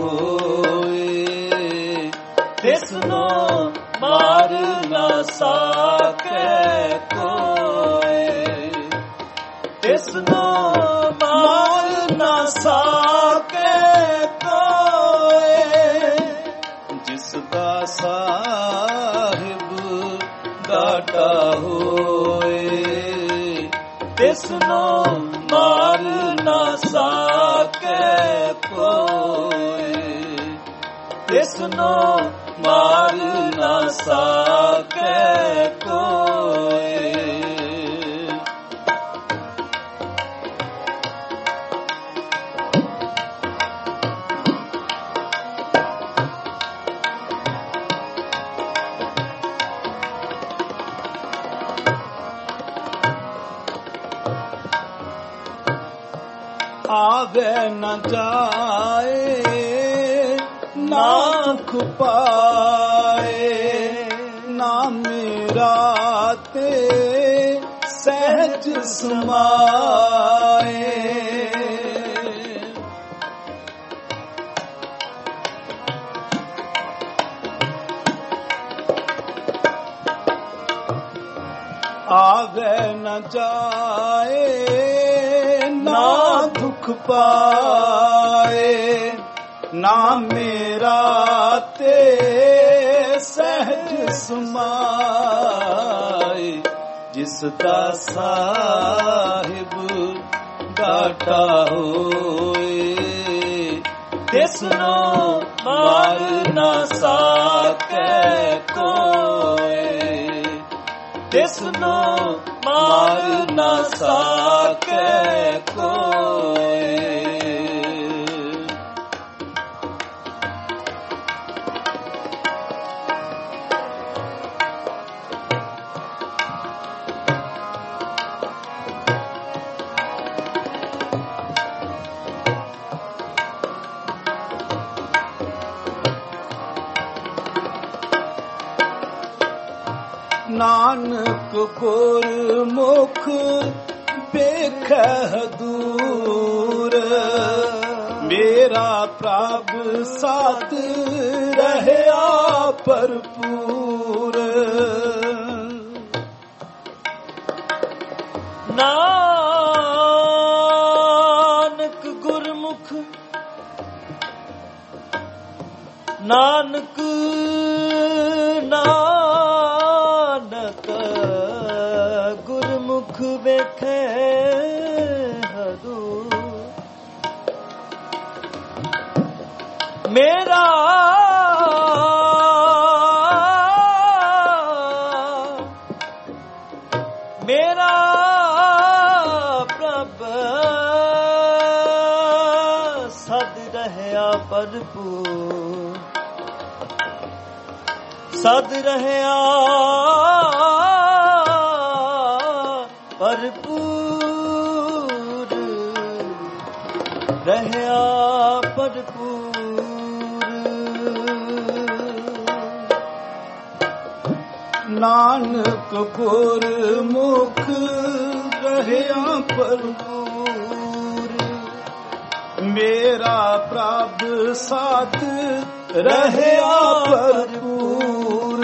ਹੋਏ ਤਿਸ ਨੂੰ ਮਾਰ ਨਾ ਸਾਕੇ ਕੋਏ ਤਿਸ ਨੂੰ ਮਾਰ ਨਾ ਸਾਕੇ ਕੋਏ ਜਿਸ ਦਾ ਸਾਹਿਬ ਡਾਟਾ ਹੋਏ ਤਿਸ ਨੂੰ ਮਾਰ ਨਾ ਸਾਕੇ ਕੋਏ ਤਿਸ ਨੂੰ ਮਾਰ ਨਾ ਸਾਕੇ ਕੋਏ ਆਵੇ ਨ ਜਾਏ ਨਾਖ ਪਾਏ ਨਾ ਮੇਰਾ ਤੇ ਸਹਿਜ ਸਮਾਏ ਆਵੇ ਨ ਜਾਏ ਨਾ ਦੁਖ ਪਾਏ ਨਾ ਮੇਰਾ ਤੇ ਸਹਿਜ ਸਮਾਏ ਜਿਸ ਦਾ ਸਾਹਿਬ ਡਾਟਾ ਹੋਏ ਤਿਸ ਨੂੰ ਮਾਰ ਨਾ ਸਾਕੇ ਕੋਏ ਤਿਸ ਨੂੰ ਮਾਰ ਨਾ ਸਾਕੇ ਕੋਏ ਨਾਨਕ ਗੁਰਮੁਖ ਵੇਖੈ ਦੂਰ ਮੇਰਾ ਪ੍ਰਭ ਸਾਥ ਰਹਿਆ ਭਰਪੂਰ ਨਾਨਕ ਗੁਰਮੁਖ ਨਾਨਕ ਗੁਰਮੁਖ ਵੇਖੇ ਹਦੂਰ ਮੇਰਾ ਪ੍ਰਭ ਸਦ ਰਹਿਆ ਭਰਪੂਰ ਸਦ ਰਹਿਆ ਭਰਪੂਰ ਰਹਿਆ ਭਰਪੂਰ ਨਾਨਕ ਗੁਰਮੁਖ ਰਹਿਆ ਭਰਪੂਰ, ਮੇਰਾ ਪ੍ਰਭ ਸਾਥ ਰਹਿਆ ਭਰਪੂਰ।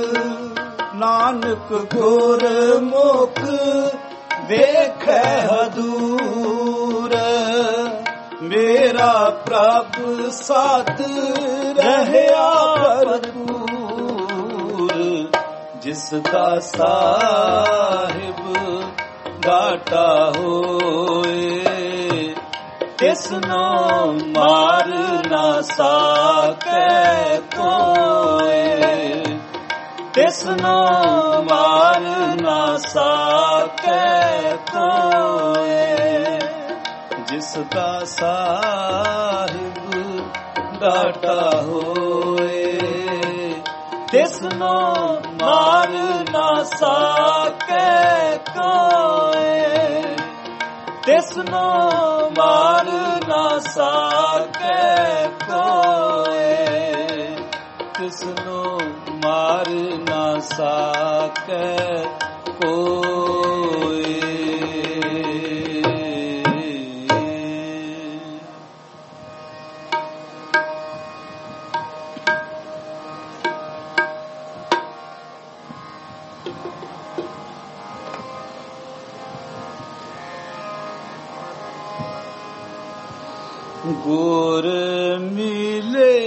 ਨਾਨਕ ਗੁਰਮੁਖ ਵੇਖੈ ਹਦੂਰ, ਮੇਰਾ ਪ੍ਰਭ ਸਾਥ ਰਹਿਆ ਭਰਪੂਰ। ਜਿਸ ਦਾ ਸਾਹਿਬ ਘਾਟਾ ਹੋਏ, ਤਿਸਨੋ ਮਾਰ ਨਾ ਸਾਕੈ ਕੋਇ, ਤਿਸਨੋ ਮਾਰ ਨਾ ਸਾਕੈ ਕੋਇ। ਜਿਸ ਦਾ ਸਾਹਿਬ ਘਾਟਾ ਹੋਏ, ਤਿਸਨੋ ਮਾਰ ਨਾ ਸਾਕੈ ਕੋਇ, ਤਿਸਨੋ ਮਾਰ ਨਾ ਸਾਕੈ ਕੋਇ, ਤਿਸਨੋ ਮਾਰ ਨਾ ਸਾਕੈ ਕੋਇ। ਗੁਰ ਮਿਲੇ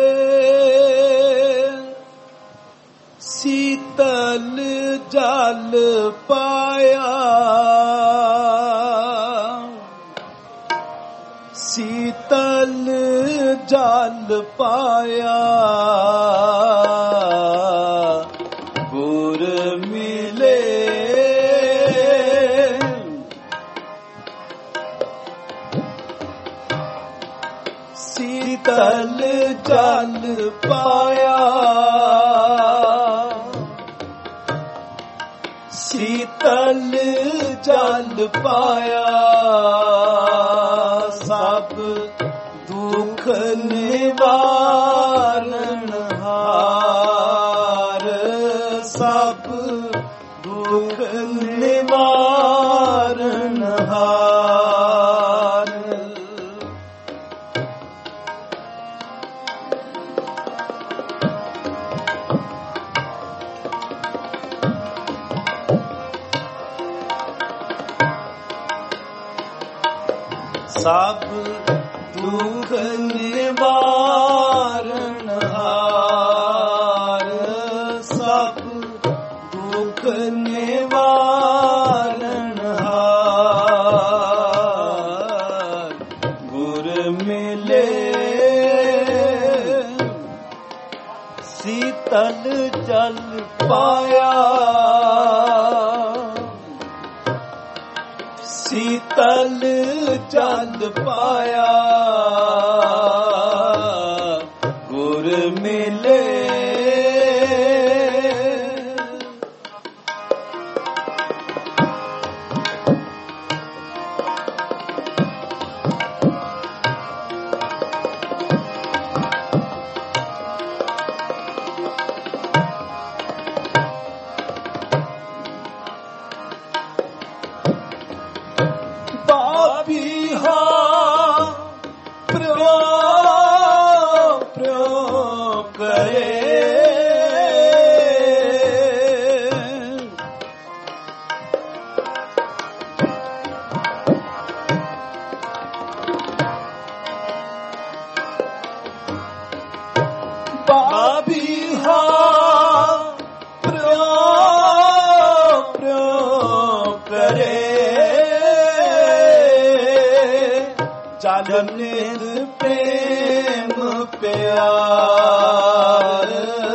ਸੀਤਲ ਜਲ ਪਾਇਆ, ਸੀਤਲ ਜਲ ਪਾਇਆ। ਗੁਰ ਮਿਲੇ ਸੀਤਲ ਜਲ ਪਾਇਆ, ਸੀਤਲ ਜਲ ਪਾਇਆ। ਸਭ ਦੁਖ ਨਿਵਾਰਨ ਹਾਰ, ਸਭ ਦੁਖ ਨਿਵਾਰਨ ਹਾਰ। ਸਭ ਦੁਖ ਨਿਵਾਰਨ ਹਾਰ, ਸਭ ਦੁਖ ਨਿਵਾਰਨ ਹਾਰ। ਗੁਰ ਮਿਲੇ ਸੀਤਲ ਜਲ ਪਾਇਆ, ਸੀਤਲ ਜਲ ਪਾਇਆ। ਗੁਰ ਮਿਲੇ ਜਲ ਨਿਧ ਪ੍ਰੇਮ ਪਿਆਰ,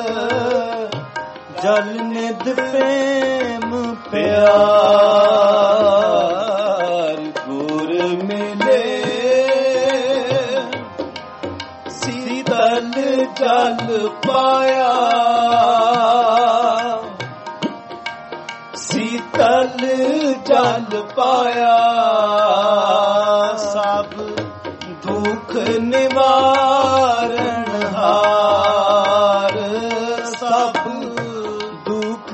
ਜਲ ਨਿਧ ਪ੍ਰੇਮ ਪਿਆਰ। ਗੁਰ ਮਿਲੇ ਸੀਤਲ ਜਲ ਪਾਇਆ, ਸੀਤਲ ਜਲ ਪਾਇਆ। ਸਭ ਦੁਖ ਨਿਵਾਰਨ ਹਾਰ, ਸਭ ਦੁਖ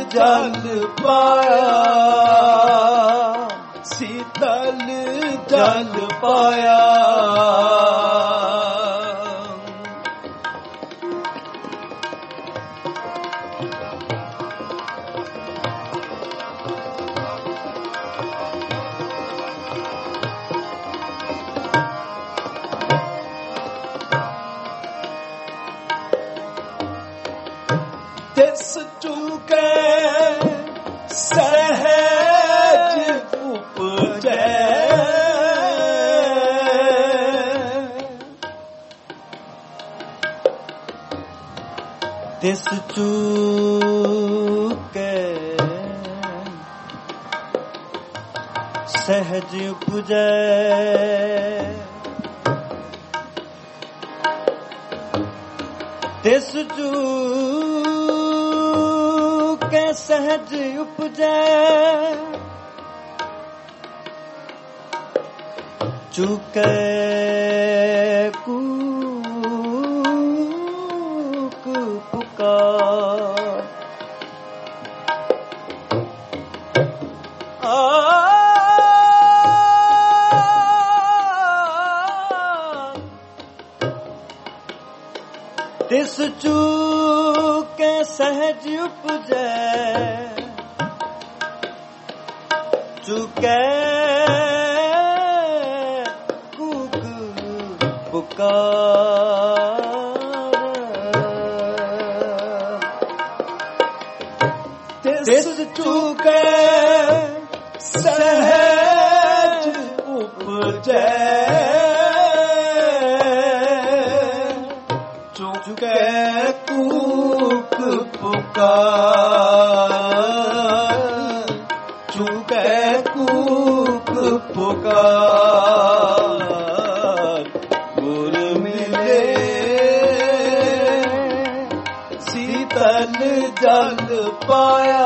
ਜਲ ਪਾਇਆ, ਸੀਤਲ ਜਲ ਪਾਇਆ। ਤਿਸ ਚੁਕੇ ਸਹਿਜ ਉਪਜੈ, ਤਿਸ ਚੁਕੇ ਸਹਿਜ ਉਪਜੈ, ਤਿਸ ਚੁਕੇ ਸਹਿਜ ਉਪਜੈ, ਚੁਕੇ ਕੂਕ ਪੁਕਾਰ, ਤਿਸ ਚੁਕੇ ਸਹਿਜ ਉਪਜੈ, ਚੁਕੇ ਕੂਕ ਪੁਕਾਰ, ਤਿਸ ਚੁਕੇ ਸਹਿਜ ਉਪਜੈ, ਚੁਕੇ ਕੂਕ ਪੁਕਾਰ, ਚੁਕੇ ਕੂਕ ਪੁਕਾਰ। ਗੁਰ ਮਿਲੇ ਸੀਤਲ ਜਲ ਪਾਇਆ,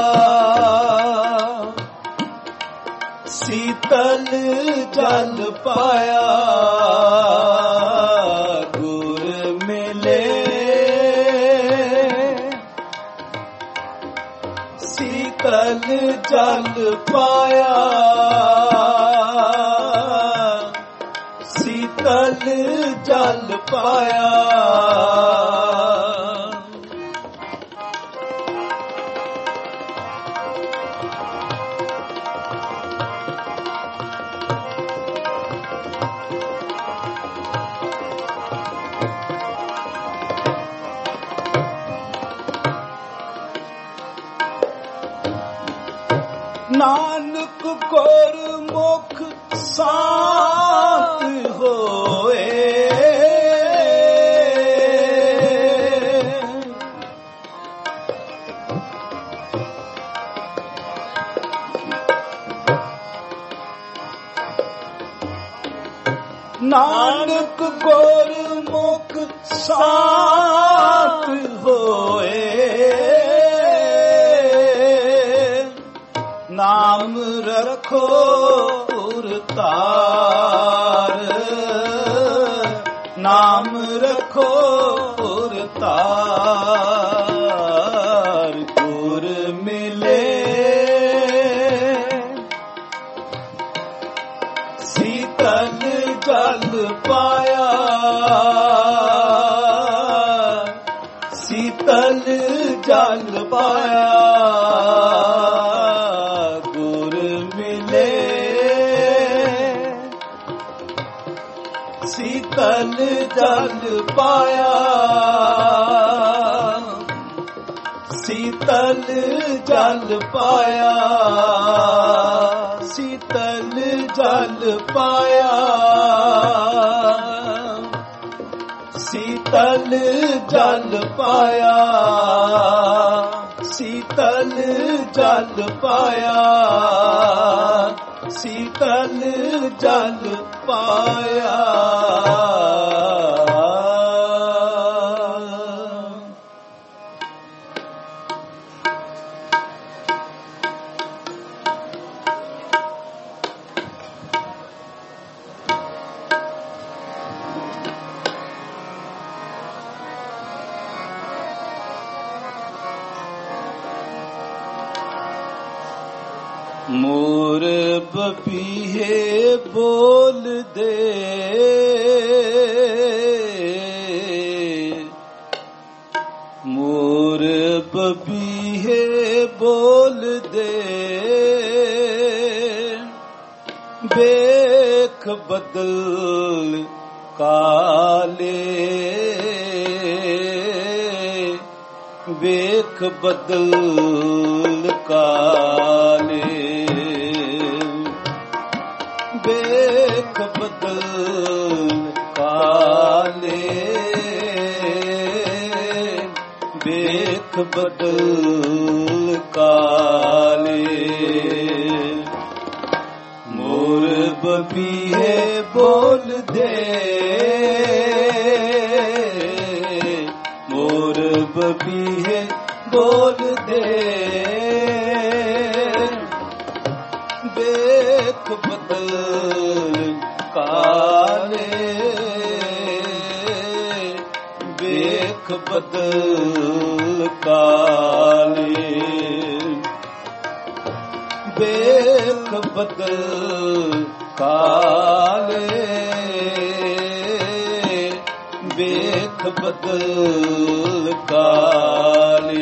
ਸੀਤਲ ਜਲ ਪਾਇਆ। ਗੁਰ ਮਿਲੇ ਸੀਤਲ ਜਲ ਪਾਇਆ, ਸੀਤਲ ਜਲ ਪਾਇਆ। ਨਾਨਕ ਗੁਰਮੁਖ ਸਾਥ ਹੋਏ, ਨਾਨਕ ਗੁਰਮੁਖ ਸਾਥ ਹੋਏ, ਨਾਮ ਰੱਖੋ ਉਰਤਾਰ, ਨਾਮ ਰੱਖੋ ਉਰਤਾਰ। ਗੁਰ ਮਿਲੇ ਸੀਤਲ ਜਲ ਪਾਇਆ, ਸੀਤਲ ਜਲ ਪਾਇਆ। ਸੀਤਲ ਜਲ ਪਾਇਆ, ਸੀਤਲ ਜਲ ਪਾਇਆ, ਸੀਤਲ ਜਲ ਪਾਇਆ, ਸੀਤਲ ਜਲ ਪਾਇਆ, ਸੀਤਲ ਜਲ ਪਾਇਆ, ਸੀਤਲ ਜਲ ਪਾਇਆ। ਬਪੀਹੇ ਬੋਲਦੇ ਮੋਰ ਬਪੀਹੇ ਬੋਲਦੇ ਵੇਖ ਬਦਲ ਕਾਲੇ ਵੇਖ ਬਦਲ ਕਾਲੇ ਵੇਖ ਬਦਲ ਕਾਲੇ ਵੇਖ ਬਦਲ ਕਾਲੇ ਮੋਰ ਬਪੀਹੇ ਬੋਲਦੇ ਮੋਰ ਬਪੀਹੇ ਬੋਲਦੇ ਵੇਖ ਬਦਲ ਕਾਲੇ ਵੇਖ ਬਦਲ ਕਾਲੇ ਵੇਖ ਬਦਲ ਕਾਲੇ ਵੇਖ ਬਦਲ ਕਾਲੇ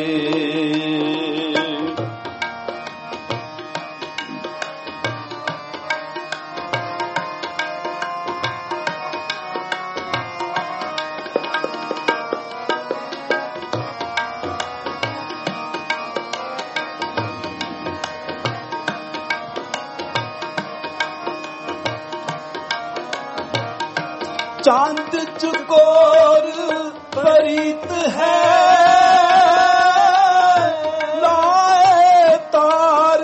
ਚਾਂਦ ਚਕੋਰ ਪ੍ਰੀਤ ਹੈ ਲਾਏ ਤਾਰ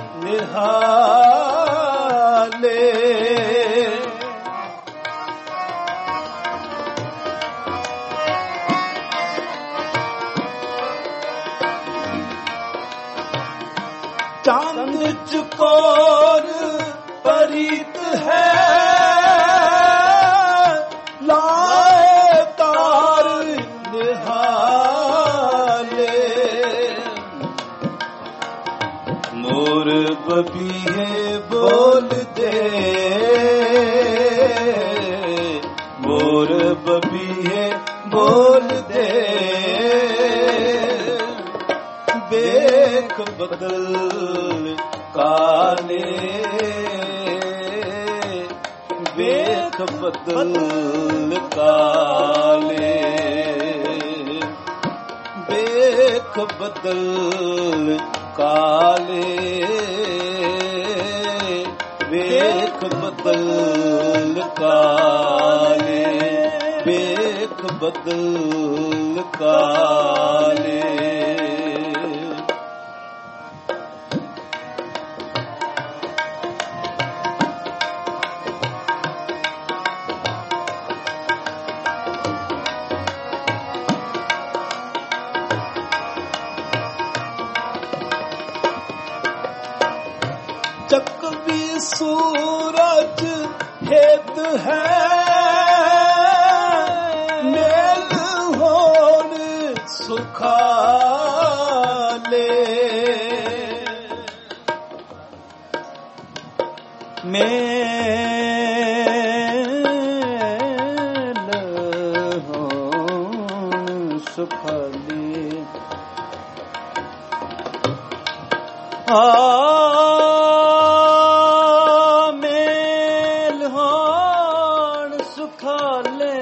ਨਿਹਾਲੇ ਚਾਂਦ ਚਕੋਰ ਪ੍ਰੀਤ ਹੈ ਲਾਏ ਤਾਰ ਨਿਹਾਲੇ ਮੋਰ ਬਪੀਹੇ ਬੋਲਦੇ ਮੋਰ ਬਪੀਹੇ ਬੋਲਦੇ ਵੇਖ ਬਦਲ ਕਾਲੇ ਵੇਖ ਬਦਲ ਕਾਲੇ ਵੇਖ ਬਦਲ ਕਾਲੇ ਵੇਖ ਬਦਲ ਕਾਲੇ ਵੇਖ ਬਦਲ ਕਾਲੇ ਚੱਕਵੀ ਸੂਰਜ ਹੇਤ ਹੈ ਮੇਲ ਹੋਣ ਸੁਖਾਲੇ ਮੇਲ ਹੋਣ ਸੁਖਾਲੇ ਮੇਲ ਹੋਣ ਸੁਖਾਲੇ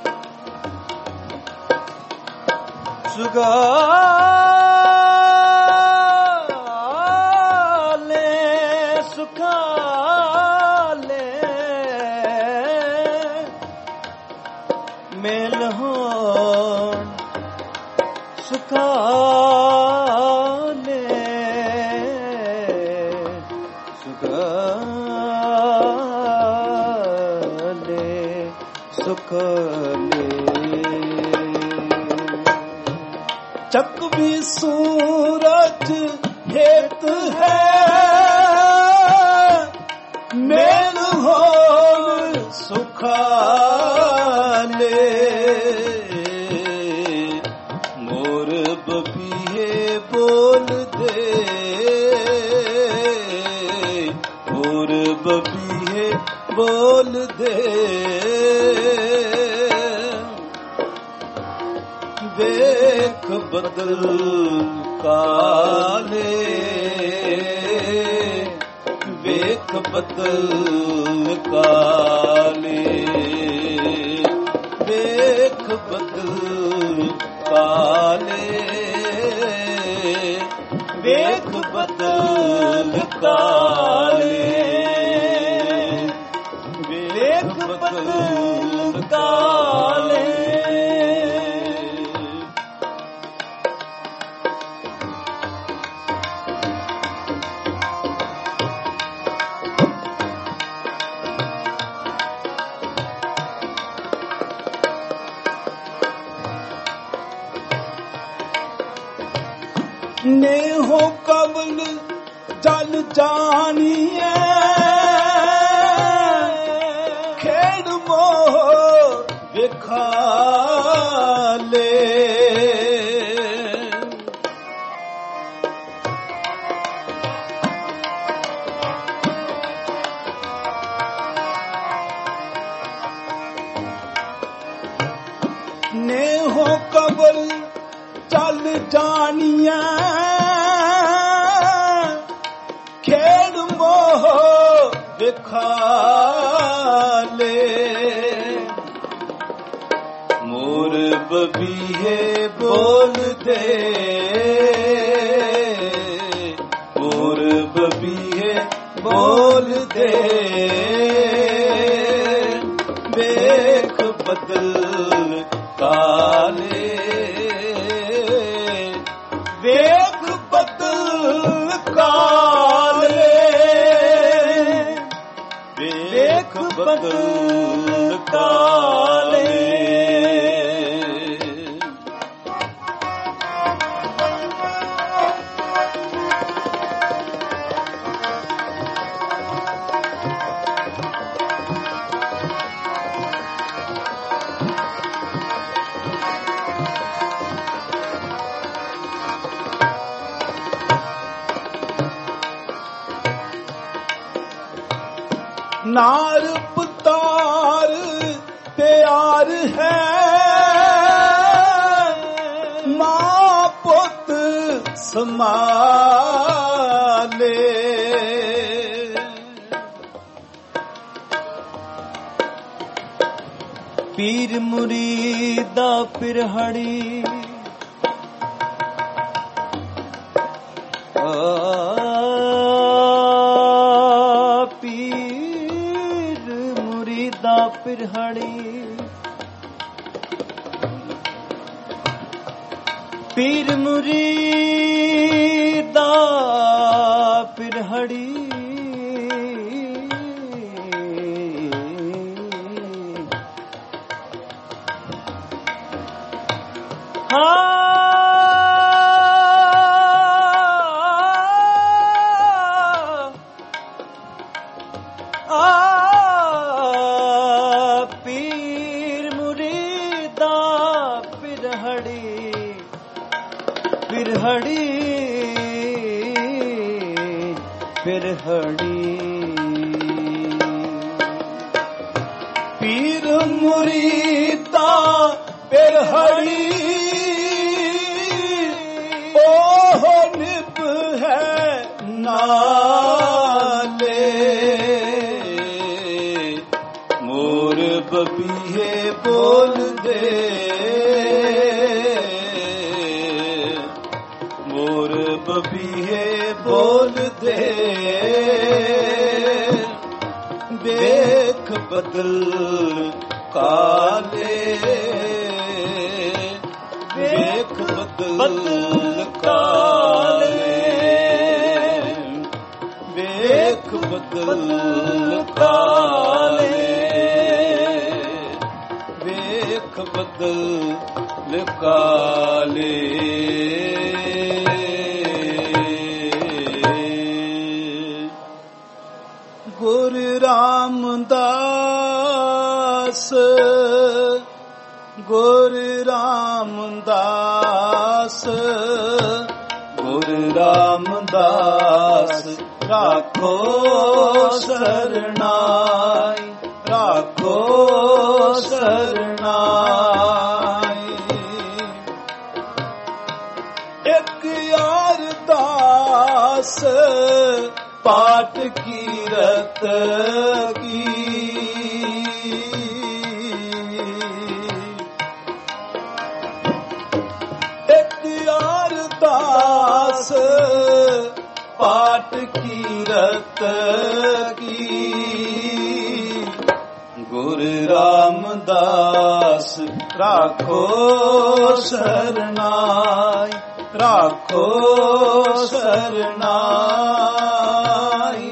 ਸੁਖਾਲੇ ਸੁਖਾਲੇ ਮੇਲ ਹੋਣ ਸੁਖਾਲੇ ਸੁਖਾਲੇ ਚੱਕਵੀ ਸੂਰਜ ਹੇਤ ਹੈ ਮੇਲ ਹੋਣ ਸੁਖਾਲੇ ਮੋਰ ਬਪੀਹੇ ਬੋਲਦੇ ਮੋਰ ਬਬੀਏ ਬੋਲਦੇ ਵੇਖ ਬਦਲ ਕਾਲੇ ਵੇਖ ਬਦਲ ਕਾਲੇ ਵੇਖ ਬਦਲ ਕਾਲੇ ਵੇਖ ਬਦਲ ਕਾਲੇ ਵੇਖ ਬਦਲ ਕਾਲੇ नेहो कबल जल जानिए खेड़ मोह विखाले नेहो कबल चल जानिया खेड़ मोह विखाले मोर बबीए बोल दे मोर बबीए बोल दे देख बदल काले ਵੇਖ ਬਦਲ ਕਾਲੇ ਵੇਖ ਬਦਲ ਕਾਲੇ नार पुतार प्यार है मां पुत समाले पीर मुरीदा पिरहड़ी पिरहड़ी पीर मुरीदा पिरहड़ी पिरहड़ी पिरहड़ी पीर मुरीदा पिरहड़ी ओह निभ है नाले मोर बबीए बोल दे मोर बबीए बोल दे देख बदल काले देख बदल काले देख बदल काले देख बदल काले गुरु रामदास गुरु रामदास गुरु रामदास ਰਾਖੋ ਸਰਨਾਈ, ਰਾਖੋ ਸਰਨਾਈ। ਇੱਕ ਅਰਦਾਸ ਪਾਠ ਕੀਰਤ ਕੀ, ਇੱਕ ਅਰਦਾਸ ਪਾਠ ਕੀਰਤ ਕੀ। ਗੁਰੂ ਰਾਮਦਾਸ ਰਾਖੋ ਸਰਨਾਈ, ਰਾਖੋ ਸਰਨਾਈ।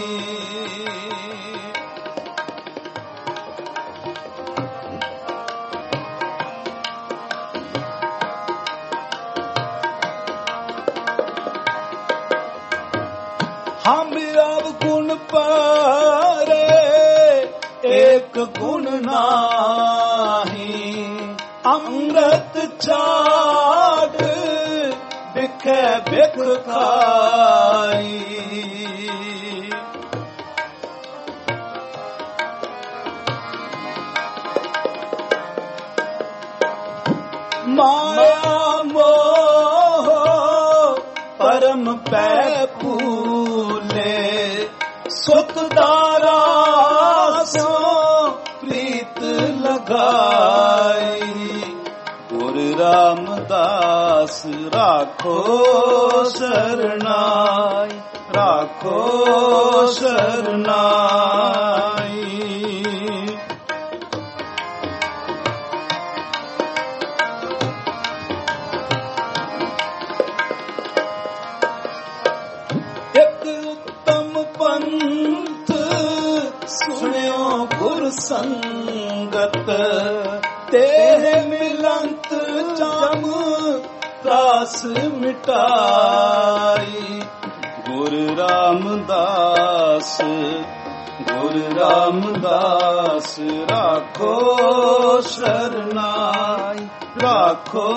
ਹਮ ਅਵਗੁਣ ਪਾਰੇ ਏਕ ਗੁਣ ਨਾਹੀ, ਅੰਮ੍ਰਿਤ ਛਾੜ ਬਿਖੈ ਬਿਖ ਖਾਈ। ਮਾਇਆ ਮੋਹ ਪਰਮ ਪੈ ਭੂਲੇ, ਸੁਖ ਦਾਰਾ ਸੋ ਪ੍ਰੀਤ ਲਗਾਈ। ਗੁਰੂ ਰਾਮਦਾਸ ਰਾਖੋ ਸਰਨਾਈ, ਰਾਖੋ ਸਰਨਾਈ। ਇੱਕ ਉੱਤਮ ਪੰਥ ਸੁਣਿਓ ਗੁਰ ਸੰਗਤ, ਤੇਹ ਮਿਲੰਤ ਜਮ ਰਾਸ ਮਿਟਾਈ। ਗੁਰੂ ਰਾਮਦਾਸ, ਗੁਰੂ ਰਾਮਦਾਸ ਰਾਖੋ ਸਰਨਾਈ, ਰਾਖੋ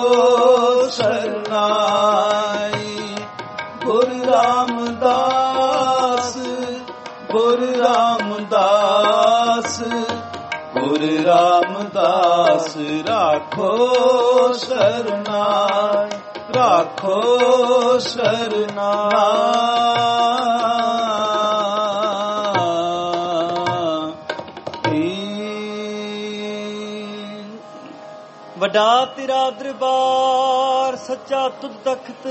ਸਰਨਾਈ। ਗੁਰੂ ਰਾਮਦਾਸ, ਗੁਰੂ ਰਾਮਦਾਸ, ਗੁਰੂ ਰਾਮਦਾਸ ਰਾਖੋ ਸਰਨਾਈ, ਰਾਖੋ ਸਰਨਾਈ। ਵੱਡਾ ਤੇਰਾ ਦਰਬਾਰ ਸੱਚਾ ਤੁਧ ਤਖਤ,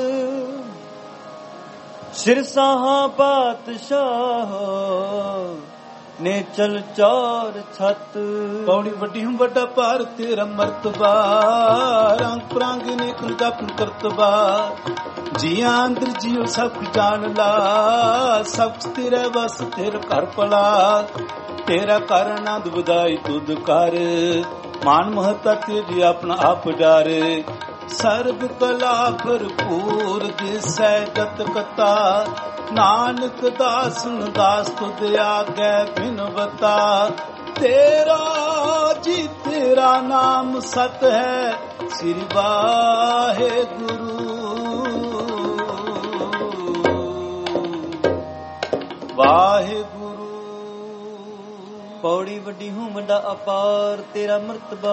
ਸਿਰਸਾਹਾਂ ਪਾਤਸ਼ਾਹ ਨੇ ਚਲ ਚਾਰ ਛੱਤ। ਪੌੜੀ ਵੱਡੀ ਹੂੰ ਵੱਡਾ ਭਾਰ ਤੇਰਾ ਮਰਤਬਾ, ਰੰਗ ਪ੍ਰਾਂਗ ਨੇ ਕੁਲਦਾਪਨ ਕਰਤਬਾ। ਜੀਆਂ ਅੰਦਰ ਜੀਓ ਸਭ ਜਾਣ ਲਾ, ਸਭ ਤੇਰੇ ਵਸ ਤੇਰਾ ਘਰ ਪਲਾ। ਤੇਰਾ ਘਰ ਆਨੰਦ ਵਧਾਈ ਤੁਧ ਕਰ, ਮਾਨ ਮਹਤਾ ਤੇਰੀ ਆਪਣਾ ਆਪ ਡਰ। ਸਰਬ ਕਲਾ ਭਰਪੂਰ ਦਿਸੈ ਜਤ ਕਤਾ, ਨਾਨਕ ਦਾਸਨ ਦਾਸ ਤੁਧ ਆਗੈ ਬਿਨਵਤਾ। ਤੇਰਾ ਜੀ ਤੇਰਾ ਨਾਮ ਸਤ ਹੈ, ਸ੍ਰੀ ਵਾਹਿਗੁਰੂ ਵਾਹਿਗੁਰੂ। ਪੌੜੀ ਵੱਡੀ ਹੂੰ ਵੱਡਾ ਅਪਾਰ ਤੇਰਾ ਮਰਤਬਾ,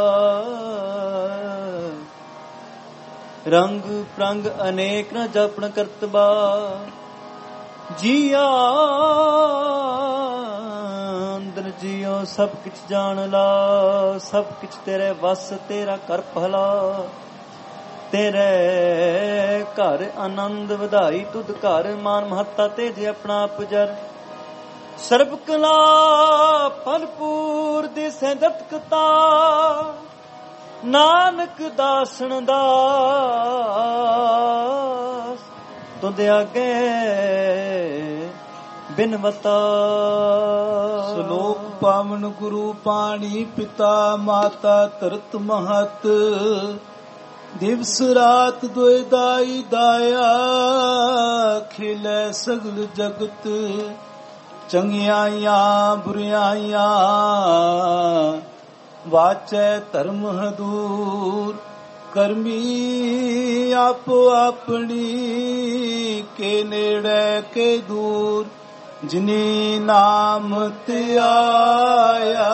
ਰੰਗ ਪ੍ਰੰਗ ਅਨੇਕ ਨ ਜਪਣ ਕਰਤਬਾ। ਜੀਆ ਅੰਦਰ ਜੀਓ ਸਭ ਕਿਛ ਜਾਣ ਲਾ, ਸਭ ਕਿਛ ਤੇਰੇ ਵਸ ਤੇਰਾ ਕਰ ਭਲਾ। ਤੇਰੇ ਘਰ ਆਨੰਦ ਵਧਾਈ ਤੁਧ ਘਰ, ਮਾਨ ਮਹੱਤਾ ਤੇ ਜੇ ਆਪਣਾ ਪੁਜਰ। ਸਰਬ ਕਲਾ ਭਰਪੂਰ ਦਿਸੈ ਦਤਕਤਾ, ਨਾਨਕ ਦਾਸਨ ਦਾਸ ਤੁਧ ਆਗੇ ਬਿਨਵਤਾ। ਸ਼ਲੋਕ ਪਾਵਨ ਗੁਰੂ ਪਾਣੀ ਪਿਤਾ ਮਾਤਾ ਧਰਤ ਮਹਤ, ਦਿਵਸ ਰਾਤ ਦੋਇ ਦਾਈ ਦਾਇਆ, ਖਿਲੇ ਸਗਲ ਜਗਤ। ਚੰਗਿਆਈਆਂ ਬੁਰਿਆਈਆਂ ਵਾਚੈ ਧਰਮ ਹਦੂਰ, ਕਰਮੀ ਆਪੋ ਆਪਣੀ ਕੇ ਨੇੜੇ ਕੇ ਦੂਰ ਜਿਨੀ ਨਾਮ ਧਿਆਇਆ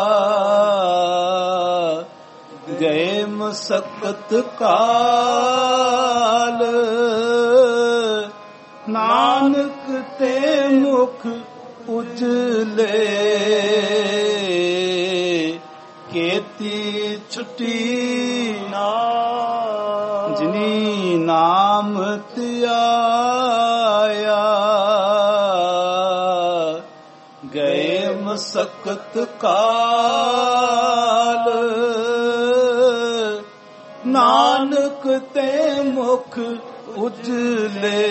ਗਏ ਮਸਕਤ ਕਾਲ ਨਾਨਕ ਤੇ ਮੁਖ ਉਜਲੇ ਕੀਤੀ ਛੁੱਟੀ ਜਿਨੀ ਨਾਮ ਧਿਆਇਆ ਗਏ ਮਸਕਤ ਕਾਲ ਨਾਨਕ ਤੇ ਮੁਖ ਉਜਲੇ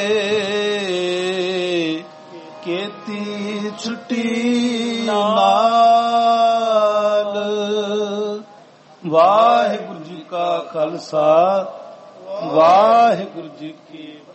ਕੀਤੀ ਛੁੱਟੀ ਨਾਲ। ਵਾਹਿਗੁਰੂ ਜੀ ਕਾ ਖਾਲਸਾ ਵਾਹਿਗੁਰੂ ਜੀ ਕੀ